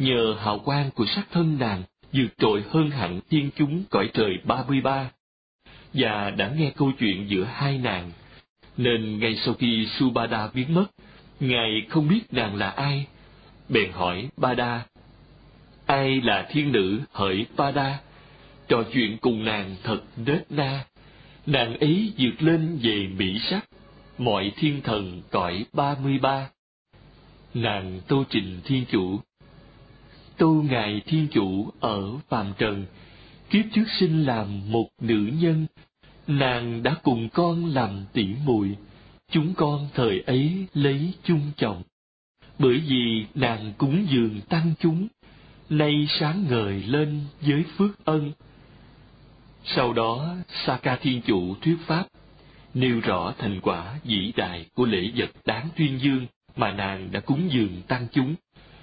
nhờ hào quang của sắc thân nàng vượt trội hơn hẳn thiên chúng cõi trời 33, và đã nghe câu chuyện giữa hai nàng, nên ngay sau khi Subhadra biến mất, ngài không biết nàng là ai, bèn hỏi Bada: ai là thiên nữ hỡi Bada? Trò chuyện cùng nàng thật nết na. Nàng ấy vượt lên về mỹ sắc, mọi thiên thần cõi 33. Nàng tâu trình thiên chủ: tâu ngài thiên chủ ở phàm trần, kiếp trước sinh làm một nữ nhân, nàng đã cùng con làm tỷ muội, chúng con thời ấy lấy chung chồng. Bởi vì nàng cúng dường tăng chúng, nay sáng ngời lên với phước ân. Sau đó Saka thiên chủ thuyết pháp, nêu rõ thành quả vĩ đại của lễ vật đáng tuyên dương mà nàng đã cúng dường tăng chúng.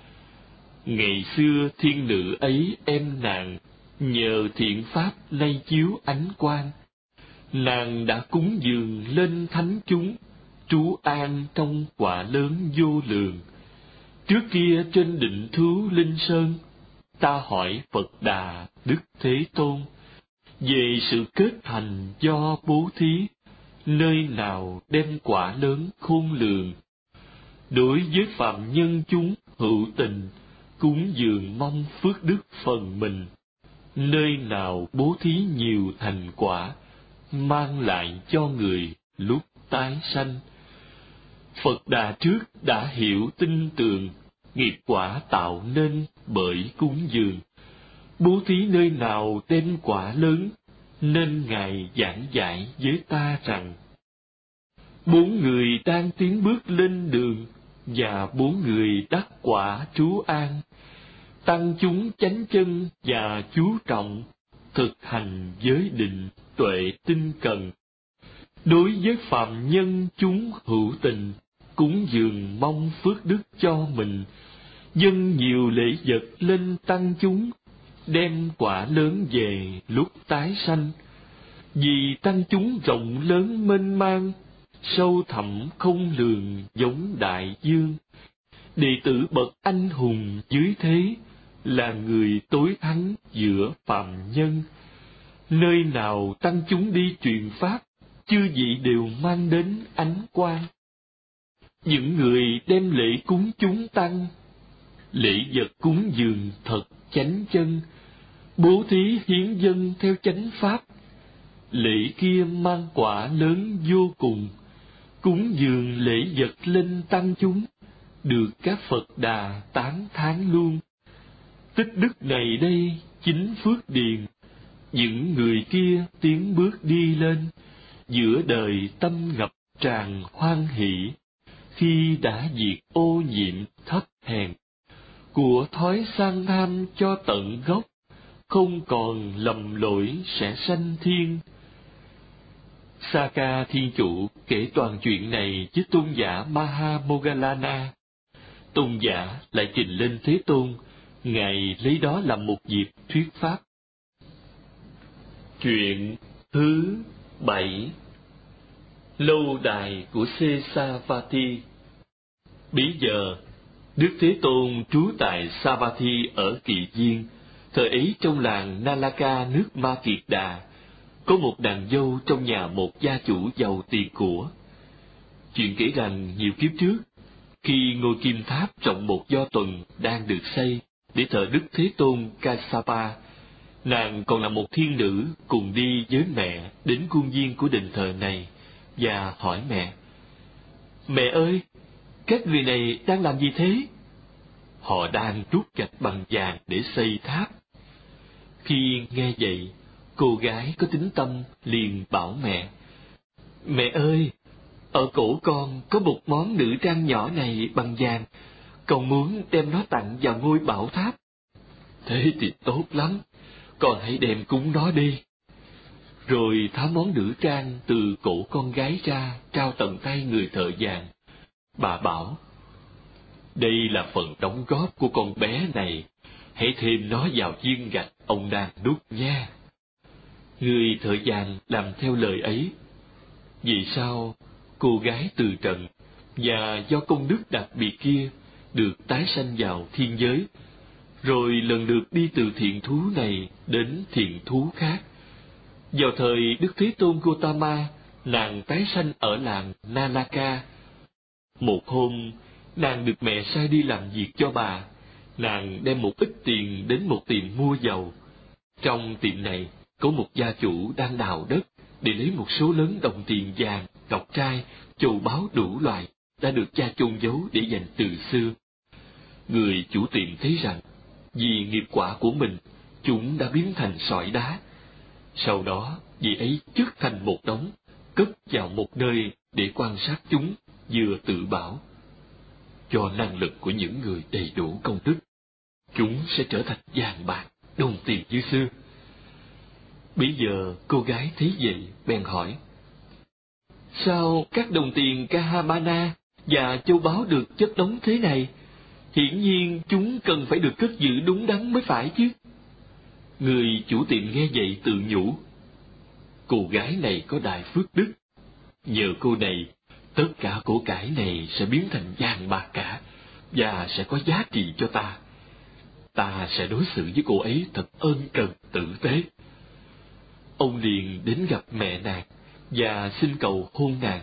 Ngày xưa thiên nữ ấy em nàng, nhờ thiện pháp nay chiếu ánh quang, nàng đã cúng dường lên thánh chúng, trú an trong quả lớn vô lượng. Trước kia trên định thú linh sơn, ta hỏi Phật Đà Đức Thế Tôn về sự kết thành do bố thí, nơi nào đem quả lớn khôn lường. Đối với phạm nhân chúng hữu tình, cúng dường mong phước đức phần mình, nơi nào bố thí nhiều thành quả, mang lại cho người lúc tái sanh. Phật Đà trước đã hiểu tin tường, nghiệp quả tạo nên bởi cúng dường. Bố thí nơi nào đem quả lớn, nên Ngài giảng dạy với ta rằng, 4 người đang tiến bước lên đường, và 4 người đắc quả trú an. Tăng chúng chánh chân và chú trọng, thực hành giới định, tuệ tinh cần. Đối với phạm nhân chúng hữu tình, cúng dường mong phước đức cho mình, dâng nhiều lễ vật lên tăng chúng, đem quả lớn về lúc tái sanh. Vì tăng chúng rộng lớn mênh mang, sâu thẳm không lường giống đại dương. Đệ tử bậc anh hùng dưới thế, là người tối thắng giữa phàm nhân. Nơi nào tăng chúng đi truyền pháp, chư vị đều mang đến ánh quang. Những người đem lễ cúng chúng tăng, lễ vật cúng dường thật chánh chân, bố thí hiến dâng theo chánh pháp, lễ kia mang quả lớn vô cùng. Cúng dường lễ vật lên tăng chúng, được các Phật Đà tán thán luôn. Tích đức này đây chính phước điền, những người kia tiến bước đi lên, giữa đời tâm ngập tràn hoan hỷ, khi đã diệt ô nhiễm thấp hèn, của thói sang tham cho tận gốc, không còn lầm lỗi sẽ sanh thiên. Saka thiên chủ kể toàn chuyện này với tôn giả Maha Moggallana. Tôn giả lại trình lên Thế Tôn, ngài lấy đó làm một dịp thuyết pháp. Chuyện thứ 7: Lâu đài của Sesavati. Bấy giờ, Đức Thế Tôn trú tại Savatthi ở Kỳ Viên. Thời ấy trong làng Nalaka nước Ma Kiệt Đà, có một nàng dâu trong nhà một gia chủ giàu tiền của. Chuyện kể rằng nhiều kiếp trước, khi ngôi kim tháp rộng một do tuần đang được xây để thờ Đức Thế Tôn Kassapa, nàng còn là một thiên nữ cùng đi với mẹ đến khuôn viên của đền thờ này và hỏi mẹ: Mẹ ơi, các người này đang làm gì thế? Họ đang trút gạch bằng vàng để xây tháp. Khi nghe vậy, cô gái có tính tâm liền bảo mẹ: Mẹ ơi, ở cổ con có một món nữ trang nhỏ này bằng vàng, con muốn đem nó tặng vào ngôi bảo tháp. Thế thì tốt lắm, con hãy đem cúng nó đi. Rồi tháo món nữ trang từ cổ con gái ra, trao tận tay người thợ vàng. Bà bảo: Đây là phần đóng góp của con bé này, hãy thêm nó vào viên gạch ông đang đúc nha. Người thợ vàng làm theo lời ấy. Vì sao cô gái từ trần, và do công đức đặc biệt kia được tái sanh vào thiên giới, rồi lần lượt đi từ thiện thú này đến thiện thú khác. Vào thời Đức Thế Tôn Gautama, nàng tái sanh ở làng Nalaka. Một hôm, nàng được mẹ sai đi làm việc cho bà. Nàng đem một ít tiền đến một tiệm mua dầu. Trong tiệm này, có một gia chủ đang đào đất để lấy một số lớn đồng tiền vàng, ngọc trai, châu báu đủ loại đã được cha chôn giấu để dành từ xưa. Người chủ tiệm thấy rằng vì nghiệp quả của mình, chúng đã biến thành sỏi đá. Sau đó, vị ấy chất thành một đống, cất vào một nơi để quan sát chúng, vừa tự bảo: cho năng lực của những người đầy đủ công đức, chúng sẽ trở thành vàng bạc, đồng tiền như xưa. Bấy giờ cô gái thấy vậy bèn hỏi: sao các đồng tiền Kahamana và châu báu được chất đống thế này? Hiển nhiên chúng cần phải được cất giữ đúng đắn mới phải chứ. Người chủ tiệm nghe vậy tự nhủ: cô gái này có đại phước đức, nhờ cô này tất cả của cải này sẽ biến thành vàng bạc cả, và sẽ có giá trị cho ta. Ta sẽ đối xử với cô ấy thật ân cần tử tế. Ông liền đến gặp mẹ nàng và xin cầu hôn nàng.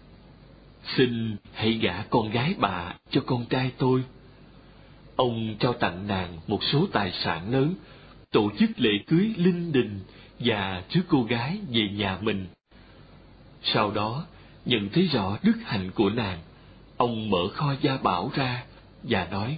Xin hãy gả con gái bà cho con trai tôi. Ông trao tặng nàng một số tài sản lớn, tổ chức lễ cưới linh đình và rước cô gái về nhà mình. Sau đó, nhận thấy rõ đức hạnh của nàng, ông mở kho gia bảo ra và nói: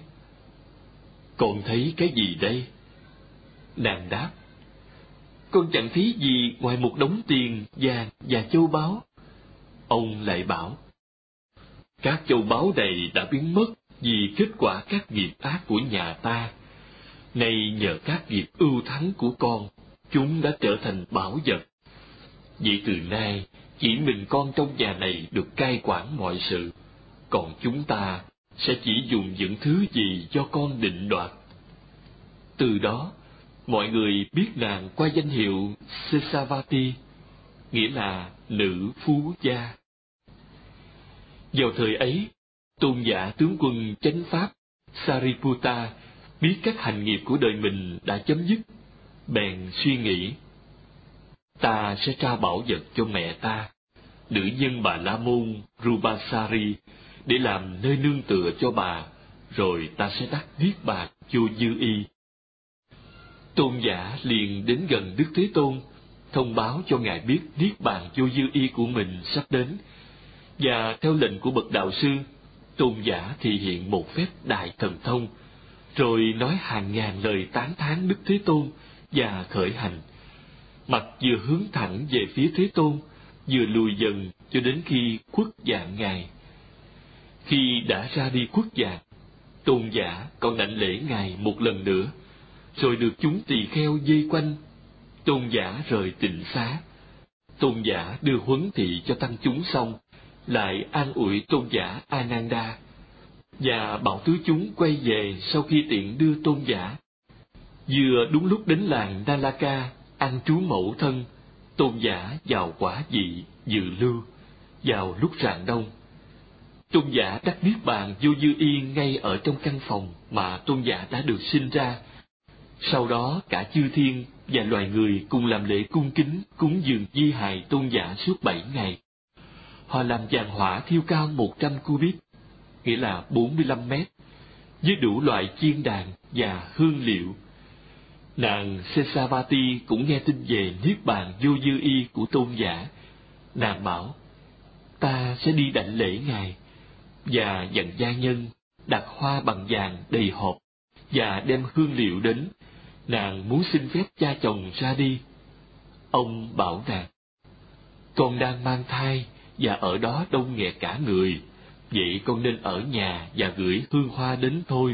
con thấy cái gì đây? Nàng đáp: con chẳng thấy gì ngoài một đống tiền, vàng và châu báu. Ông lại bảo: các châu báu này đã biến mất vì kết quả các nghiệp ác của nhà ta. Nay nhờ các nghiệp ưu thắng của con, chúng đã trở thành bảo vật. Vậy từ nay, chỉ mình con trong nhà này được cai quản mọi sự, còn chúng ta sẽ chỉ dùng những thứ gì do con định đoạt. Từ đó, mọi người biết nàng qua danh hiệu Sesavati, nghĩa là nữ phú gia. Vào thời ấy, tôn giả tướng quân chánh pháp Sariputta biết các hành nghiệp của đời mình đã chấm dứt, bèn suy nghĩ: ta sẽ trao bảo vật cho mẹ ta, nữ nhân Bà La Môn Rupasari, để làm nơi nương tựa cho bà, rồi ta sẽ đắc niết bàn vô dư y. Tôn giả liền đến gần Đức Thế Tôn, thông báo cho ngài biết niết bàn vô dư y của mình sắp đến, và theo lệnh của bậc đạo sư, tôn giả thị hiện một phép đại thần thông, rồi nói hàng ngàn lời tán thán Đức Thế Tôn và khởi hành. Mặt vừa hướng thẳng về phía Thế Tôn, vừa lùi dần cho đến khi khuất dạng ngài. Khi đã ra đi khuất dạng, tôn giả còn đảnh lễ ngài một lần nữa, rồi được chúng tỳ kheo vây quanh. Tôn giả rời tịnh xá. Tôn giả đưa huấn thị cho tăng chúng xong, lại an ủi tôn giả Ananda và bảo tứ chúng quay về sau khi tiện đưa tôn giả. Vừa đúng lúc đến làng Nalaka ăn trú mẫu thân, tôn giả vào quả vị dự lưu vào lúc rạng đông. Tôn giả đắc niết bàn vô dư y ngay ở trong căn phòng mà tôn giả đã được sinh ra. Sau đó cả chư thiên và loài người cùng làm lễ cung kính cúng dường di hài tôn giả suốt 7 ngày. Họ làm vàng hỏa thiêu cao 100 cubit, nghĩa là 45 mét, với đủ loại chiên đàn và hương liệu. Nàng Sesavati cũng nghe tin về niết bàn vô dư y của tôn giả. Nàng bảo: ta sẽ đi đảnh lễ ngài, và dặn gia nhân đặt hoa bằng vàng đầy hộp và đem hương liệu đến. Nàng muốn xin phép cha chồng ra đi. Ông bảo nàng: con đang mang thai và ở đó đông nghẹt cả người, vậy con nên ở nhà và gửi hương hoa đến thôi.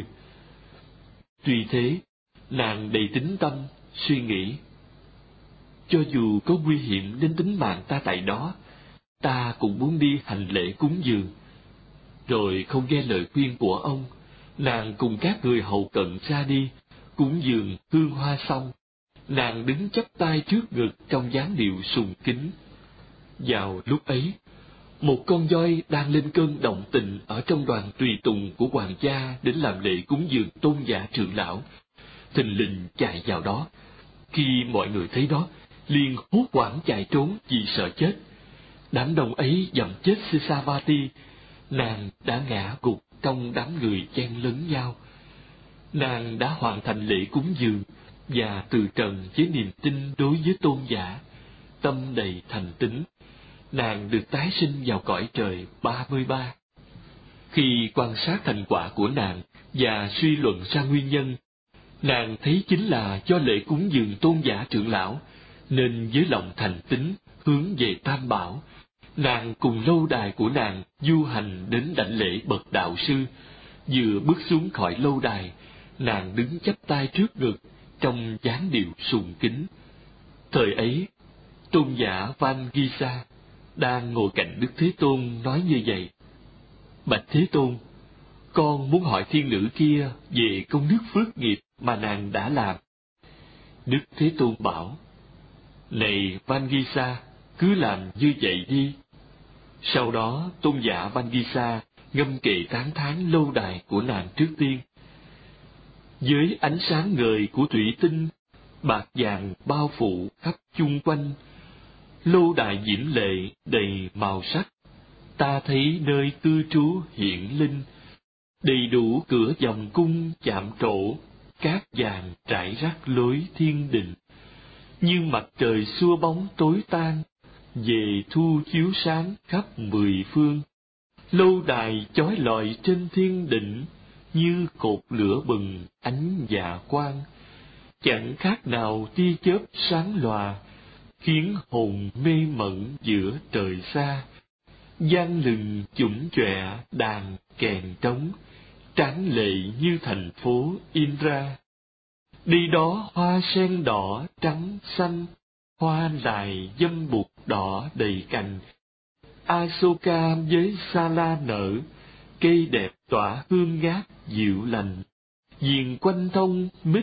Tuy thế, nàng đầy tín tâm, suy nghĩ: cho dù có nguy hiểm đến tính mạng ta tại đó, ta cũng muốn đi hành lễ cúng dường. Rồi không nghe lời khuyên của ông, nàng cùng các người hầu cận ra đi, cúng dường hương hoa xong, nàng đứng chắp tay trước ngực trong dáng điệu sùng kính. Vào lúc ấy, một con voi đang lên cơn động tình ở trong đoàn tùy tùng của hoàng gia đến làm lễ cúng dường tôn giả trưởng lão, thình lình chạy vào đó. Khi mọi người thấy đó, liền hốt hoảng chạy trốn vì sợ chết. Đám đông ấy dẫm chết Sisavati, nàng đã ngã gục trong đám người chen lấn nhau. Nàng đã hoàn thành lễ cúng dường và từ trần với niềm tin đối với tôn giả, tâm đầy thành tín. Nàng được tái sinh vào cõi trời 33. Khi quan sát thành quả của nàng và suy luận ra nguyên nhân, nàng thấy chính là do lễ cúng dường tôn giả trưởng lão, nên với lòng thành tín hướng về Tam Bảo, nàng cùng lâu đài của nàng du hành đến đảnh lễ bậc đạo sư. Vừa bước xuống khỏi lâu đài, nàng đứng chắp tay trước ngực trong dáng điệu sùng kính. Thời ấy, tôn giả Vangisa đang ngồi cạnh Đức Thế Tôn nói như vậy: Bạch Thế Tôn, con muốn hỏi thiên nữ kia về công đức phước nghiệp mà nàng đã làm. Đức Thế Tôn bảo: Này Vangisa, cứ làm như vậy đi. Sau đó, tôn giả Vangisa ngâm kệ tán thán lâu đài của nàng trước tiên. Với ánh sáng ngời của thủy tinh, bạc vàng bao phủ khắp chung quanh, lâu đài diễm lệ đầy màu sắc, ta thấy nơi cư trú hiển linh, đầy đủ cửa vòng cung chạm trổ, cát vàng trải rác lối thiên định, như mặt trời xua bóng tối tan, về thu chiếu sáng khắp mười phương. Lâu đài chói lọi trên thiên đỉnh, như cột lửa bừng ánh dạ quang, chẳng khác nào tia chớp sáng lòa, khiến hồn mê mẩn giữa trời xa. Vang lừng chủng chọe đàn kèn trống, tráng lệ như thành phố Indra. Đi đó hoa sen đỏ trắng xanh, hoa lài dâm bụt đỏ đầy cành. Asoka với Sala nở, cây đẹp tỏa hương ngát dịu lành. Viền quanh thông mít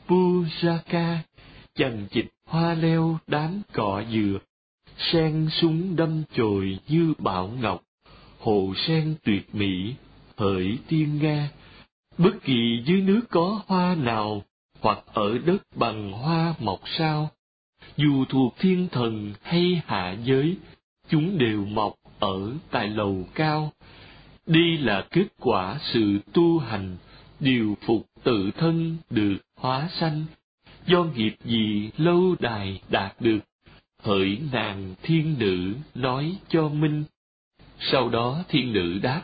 Pujaka, chằng chịt hoa leo đám cọ dừa. Sen súng đâm chồi như bảo ngọc, hồ sen tuyệt mỹ hỡi tiên Nga. Bất kỳ dưới nước có hoa nào, hoặc ở đất bằng hoa mọc sao, dù thuộc thiên thần hay hạ giới, chúng đều mọc ở tại lầu cao. Đây là kết quả sự tu hành, điều phục tự thân được hóa sanh, do nghiệp gì lâu đài đạt được, hỡi nàng thiên nữ nói cho minh. Sau đó thiên nữ đáp: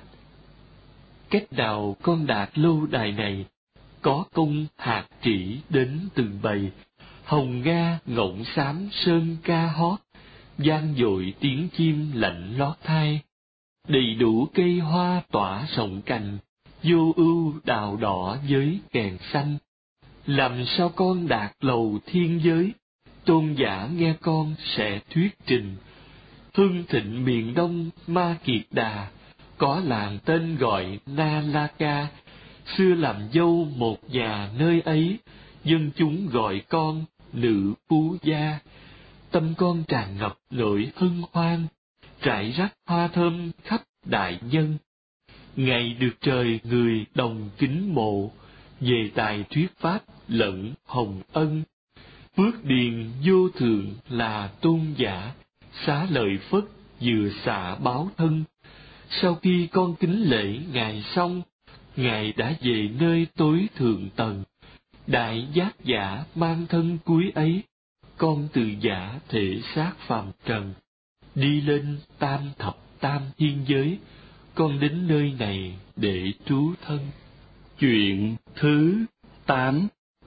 Cách nào con đạt lâu đài này, có công hạt trĩ đến từng bầy, hồng nga ngỗng xám sơn ca hót, vang dội tiếng chim lạnh lót thai. Đầy đủ cây hoa tỏa rộng cành, vô ưu đào đỏ với kèn xanh. Làm sao con đạt lầu thiên giới, tôn giả nghe con sẽ thuyết trình. Hưng thịnh miền Đông Ma Kiệt Đà, có làng tên gọi Nalaka, xưa làm dâu một nhà nơi ấy, dân chúng gọi con nữ phú gia. Tâm con tràn ngập nỗi hân hoan, rải rác hoa thơm khắp đại nhân. Ngày được trời người đồng kính mộ, về tài thuyết pháp lẫn hồng ân. Phước điền vô thượng là tôn giả, xá lợi Phất vừa xả báo thân. Sau khi con kính lễ Ngài xong, Ngài đã về nơi tối thượng tầng. Đại giác giả mang thân cuối ấy, con từ giả thể xác phàm trần. Đi lên tam thập tam thiên giới, con đến nơi này để trú thân. Chuyện thứ 8.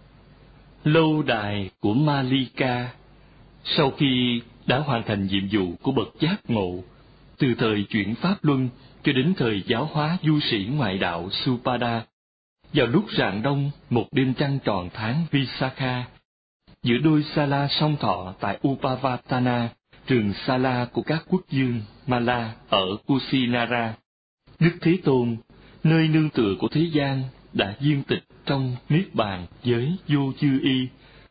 Lâu đài của Malika. Sau khi đã hoàn thành nhiệm vụ của bậc giác ngộ, từ thời chuyển pháp luân cho đến thời giáo hóa du sĩ ngoại đạo Supada, vào lúc rạng đông một đêm trăng tròn tháng Visakha, giữa đôi Sala song thọ tại Upavatana, trường Sala của các quốc dương Mala ở Kusinara, Đức Thế Tôn, nơi nương tựa của thế gian, đã viên tịch trong niết bàn với vô chư y.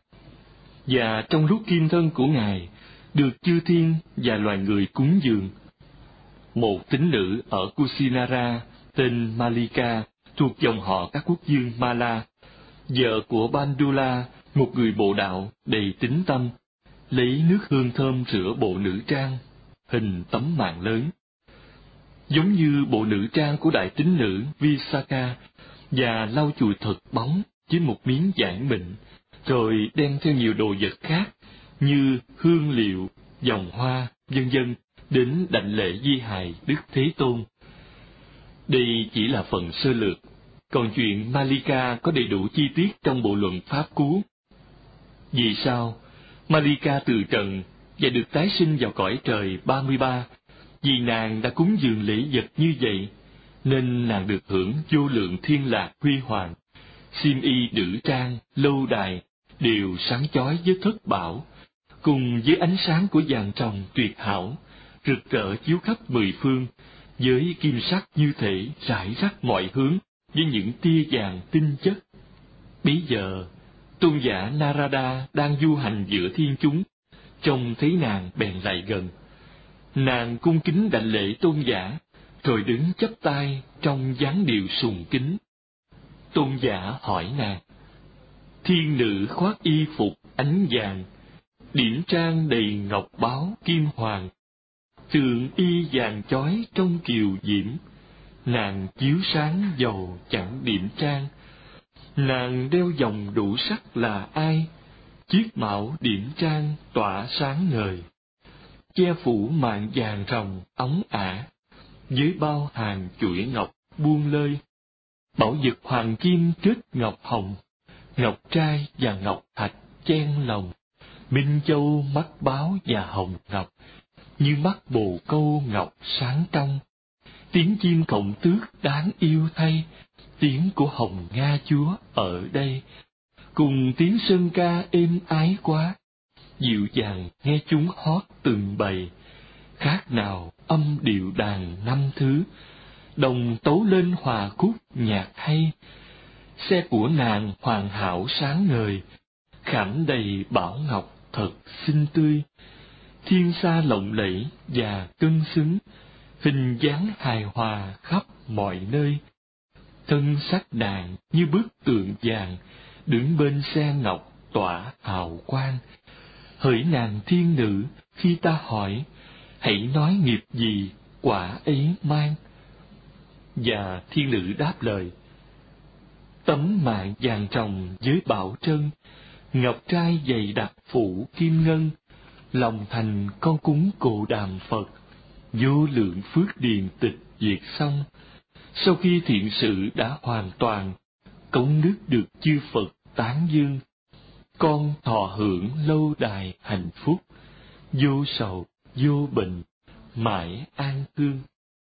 Và trong lúc kim thân của Ngài được chư thiên và loài người cúng dường, một tín nữ ở Kusinara tên Malika, thuộc dòng họ các quốc dương Mala, Vợ của Bandula, một người bộ đạo đầy tín tâm, lấy nước hương thơm rửa bộ nữ trang, hình tấm màn lớn, giống như bộ nữ trang của đại tín nữ Visakha, và lau chùi thật bóng với một miếng vải mịn, rồi đem theo nhiều đồ vật khác như hương liệu, vòng hoa, vân vân, đến đảnh lễ di hài Đức Thế Tôn. Đây chỉ là phần sơ lược, còn chuyện Malika có đầy đủ chi tiết trong bộ luận Pháp Cú. Vì sao Malika từ trần và được tái sinh vào cõi trời 33? Vì nàng đã cúng dường lễ vật như vậy, nên nàng được hưởng vô lượng thiên lạc huy hoàng. Xiêm y đữ trang, lâu đài đều sáng chói với thất bảo, cùng với ánh sáng của vàng trồng tuyệt hảo, rực rỡ chiếu khắp mười phương, với kim sắc như thể rải rác mọi hướng với những tia vàng tinh chất. Bấy giờ, tôn giả Narada đang du hành giữa thiên chúng, trông thấy nàng bèn lại gần. Nàng cung kính đảnh lễ tôn giả, rồi đứng chắp tay trong dáng điệu sùng kính. Tôn giả hỏi nàng: thiên nữ khoác y phục ánh vàng, điển trang đầy ngọc báu kim hoàng, tượng y vàng chói trong kiều diễm, nàng chiếu sáng dầu chẳng điểm trang. Nàng đeo vòng đủ sắc là ai? Chiếc mão điểm trang tỏa sáng ngời, che phủ màn vàng ròng óng ả, với bao hàng chuỗi ngọc buông lơi. Bảo vật hoàng kim kết ngọc hồng, ngọc trai và ngọc thạch chen lồng. Minh châu mắt báo và hồng ngọc, như mắt bồ câu ngọc sáng trong. Tiếng chim khổng tước đáng yêu thay, tiếng của hồng nga chúa ở đây, cùng tiếng sơn ca êm ái quá, dịu dàng nghe chúng hót từng bầy. Khác nào âm điệu đàn năm thứ, đồng tấu lên hòa khúc nhạc hay. Xe của nàng hoàn hảo sáng ngời, khảm đầy bảo ngọc thật xinh tươi. Thiên sa lộng lẫy và cân xứng, hình dáng hài hòa khắp mọi nơi. Thân sắc đàn như bức tượng vàng, đứng bên xe ngọc tỏa hào quang. Hỡi nàng thiên nữ, khi ta hỏi, hãy nói nghiệp gì quả ấy mang. Và thiên nữ đáp lời: tấm mạn vàng trồng với bảo trân, ngọc trai dày đặc phủ kim ngân, lòng thành con cúng cồ đàm Phật, vô lượng phước điền tịch diệt xong. Sau khi thiện sự đã hoàn toàn, cống đức được chư Phật tán dương, con thọ hưởng lâu đài hạnh phúc, vô sầu vô bệnh, mãi an cương.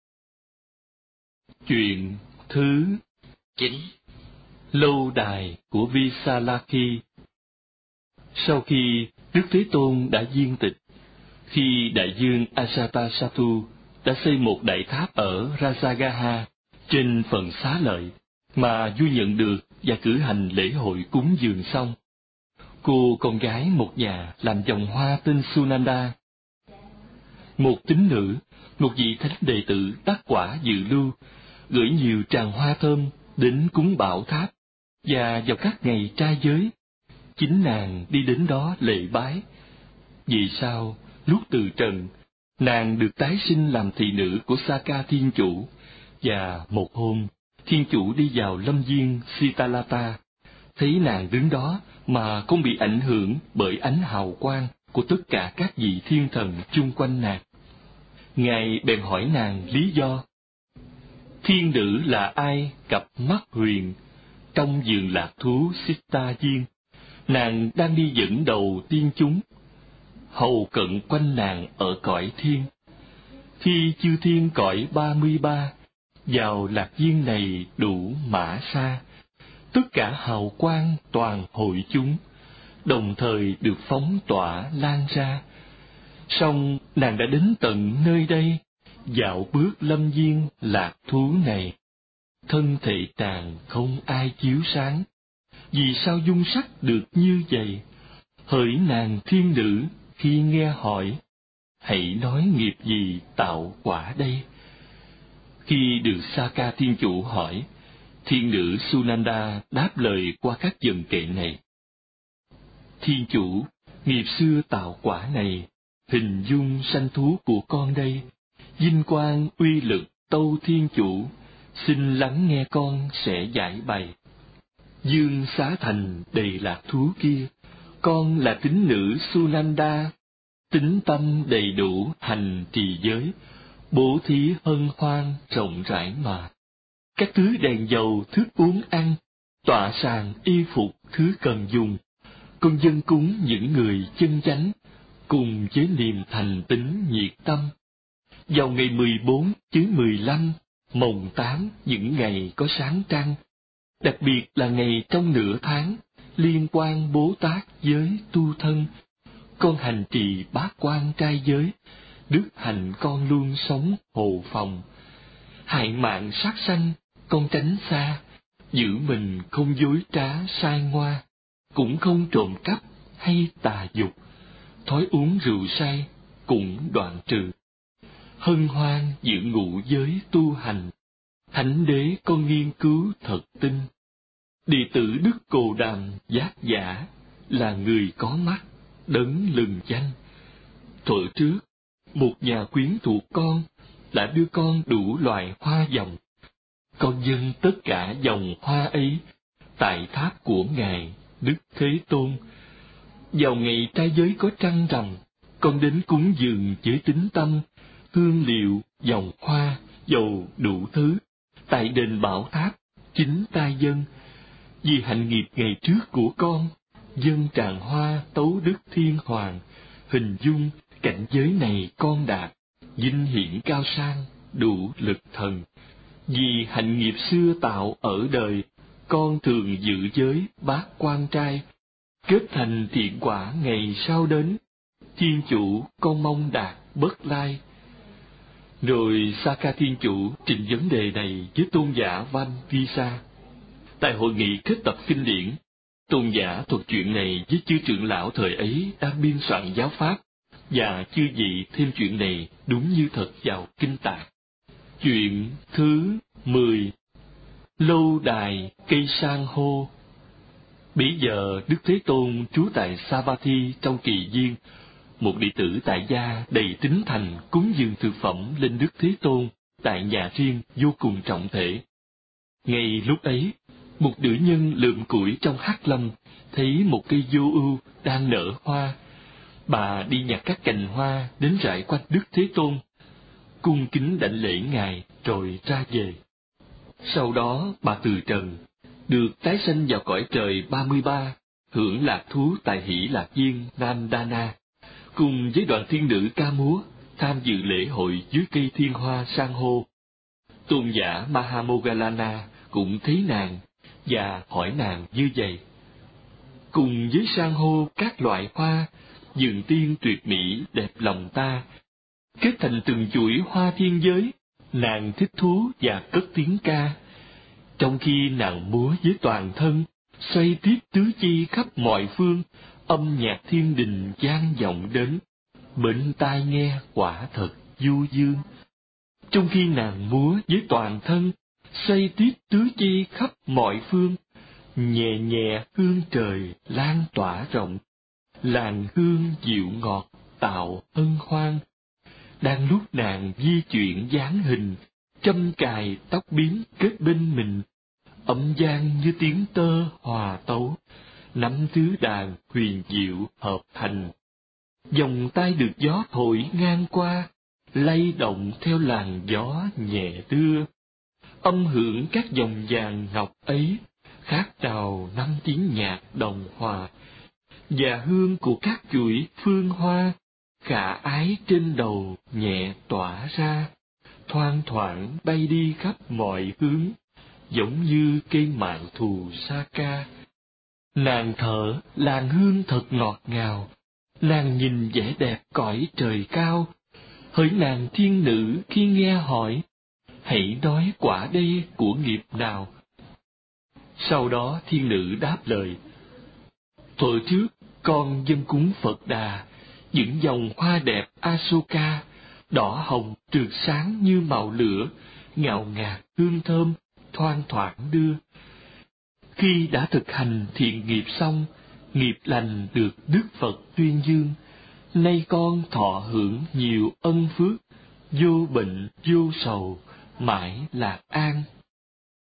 Chuyện thứ 9: Lâu đài của Visalakhi. Sau khi Đức Thế Tôn đã viên tịch, khi đại dương Ajatasattu đã xây một đại tháp ở Rajagaha trên phần xá lợi mà vua nhận được và cử hành lễ hội cúng dường xong, cô con gái một nhà làm dòng hoa tên Sunanda, một tín nữ, một vị thánh đệ tử đắc quả dự lưu, gửi nhiều tràng hoa thơm đến cúng bảo tháp, và vào các ngày trai giới, chính nàng đi đến đó lễ bái. Vì sao lúc từ trần, nàng được tái sinh làm thị nữ của Saka Thiên Chủ, và một hôm Thiên Chủ đi vào lâm viên Sitalata, thấy nàng đứng đó mà không bị ảnh hưởng bởi ánh hào quang của tất cả các vị thiên thần chung quanh nàng. Ngài bèn hỏi nàng lý do. Thiên nữ là ai cặp mắt huyền, trong vườn lạc thú Sita Viên, nàng đang đi dẫn đầu tiên chúng, hầu cận quanh nàng ở cõi thiên. Khi chư thiên cõi 33 vào lạc viên này đủ mã sa, tất cả hào quang toàn hội chúng, đồng thời được phóng tỏa lan ra. Song nàng đã đến tận nơi đây, dạo bước lâm viên lạc thú này. Thân thể nàng không ai chiếu sáng, vì sao dung sắc được như vậy? Hỡi nàng thiên nữ, khi nghe hỏi, hãy nói nghiệp gì tạo quả đây? Khi được Saka Thiên Chủ hỏi, Thiên nữ Sunanda đáp lời qua các dần kệ này. Thiên chủ, nghiệp xưa tạo quả này, hình dung sanh thú của con đây, vinh quang uy lực tâu thiên chủ, xin lắng nghe con sẽ giải bày. Dương xá thành đầy lạc thú kia, con là tín nữ Sunanda, tín tâm đầy đủ hành trì giới, bố thí hân hoan rộng rãi mà. Các thứ đèn dầu, thức uống ăn, tọa sàng y phục thứ cần dùng, con dâng cúng những người chân chánh, cùng với niềm thành tín nhiệt tâm. Vào ngày 14 chứ 15, mồng 8 những ngày có sáng trăng, đặc biệt là ngày trong nửa tháng, liên quan Bố Tát giới tu thân, con hành trì bát quan trai giới, đức hạnh con luôn sống hồ phòng. Hại mạng sát sanh, con tránh xa, giữ mình không dối trá sai ngoa, cũng không trộm cắp hay tà dục, thói uống rượu say cũng đoạn trừ. Hân hoan giữ ngũ giới tu hành, thánh đế con nghiên cứu thật tinh. Đệ tử Đức Cồ Đàm Giác Giả là người có mắt, đấng lừng danh. Thuở trước, một nhà quyến thuộc con đã đưa con đủ loại hoa dòng. Con dâng tất cả dòng hoa ấy tại tháp của Ngài Đức Thế Tôn. Vào ngày trai giới có trăng rằm, con đến cúng dường với tín tâm, hương liệu, dòng hoa, dầu đủ thứ, tại đền Bảo Tháp, chính tai dân. Vì hạnh nghiệp ngày trước của con, dân tràng hoa tấu Đức Thiên Hoàng, hình dung cảnh giới này con đạt, vinh hiển cao sang, đủ lực thần. Vì hạnh nghiệp xưa tạo ở đời, con thường giữ giới bát quan trai, kết thành thiện quả ngày sau đến. Thiên chủ con mong đạt bất lai. Rồi Saka Thiên chủ trình vấn đề này với tôn giả Van Visa. Tại hội nghị kết tập kinh điển, tôn giả thuật chuyện này với chư trưởng lão thời ấy đang biên soạn giáo pháp, và chư vị thêm chuyện này đúng như thật vào kinh tạng. Chuyện thứ 10. Lâu đài cây san hô. Bấy giờ Đức Thế Tôn trú tại Savatthi trong kỳ viên, một đệ tử tại gia đầy tín thành cúng dường thực phẩm lên Đức Thế Tôn tại nhà riêng vô cùng trọng thể. Ngay lúc ấy, một nữ nhân lượm củi trong hắc lâm thấy một cây vô ưu đang nở hoa. Bà đi nhặt các cành hoa đến rải quanh Đức Thế Tôn, cung kính đảnh lễ Ngài rồi ra về. Sau đó bà từ trần, được tái sanh vào cõi trời 33, hưởng lạc thú tại Hỷ Lạc Viên Nandana, cùng với đoàn thiên nữ ca múa, tham dự lễ hội dưới cây thiên hoa san hô. Tôn giả Mahamoggallana cũng thấy nàng và hỏi nàng như vậy. Cùng với san hô các loại hoa, vườn tiên tuyệt mỹ đẹp lòng ta, kết thành từng chuỗi hoa thiên giới, nàng thích thú và cất tiếng ca. Trong khi nàng múa với toàn thân, xoay tiếp tứ chi khắp mọi phương, âm nhạc thiên đình vang vọng đến, bên tai nghe quả thật du dương. Trong khi nàng múa với toàn thân, xoay tiếp tứ chi khắp mọi phương, nhẹ nhẹ hương trời lan tỏa rộng, làn hương dịu ngọt tạo hân hoan. Đang lúc nàng di chuyển dáng hình, châm cài tóc biến kết bên mình, âm vang như tiếng tơ hòa tấu, năm thứ đàn huyền diệu hợp thành. Vòng tay được gió thổi ngang qua, lay động theo làn gió nhẹ đưa. Âm hưởng các dòng vàng ngọc ấy, khác nào năm tiếng nhạc đồng hòa. Và hương của các chuỗi phương hoa, khả ái trên đầu nhẹ tỏa ra, thoang thoảng bay đi khắp mọi hướng, giống như cây mạn thù sa ca. Nàng thở làn hương thật ngọt ngào, nàng nhìn vẻ đẹp cõi trời cao. Hỡi nàng thiên nữ khi nghe hỏi, hãy nói quả đây của nghiệp nào. Sau đó thiên nữ đáp lời. Thuở trước con dâng cúng Phật Đà những dòng hoa đẹp Asoka, đỏ hồng rực sáng như màu lửa, ngào ngạt hương thơm, thoang thoảng đưa. Khi đã thực hành thiện nghiệp xong, nghiệp lành được Đức Phật tuyên dương. Nay con thọ hưởng nhiều ân phước, vô bệnh vô sầu, mãi lạc an.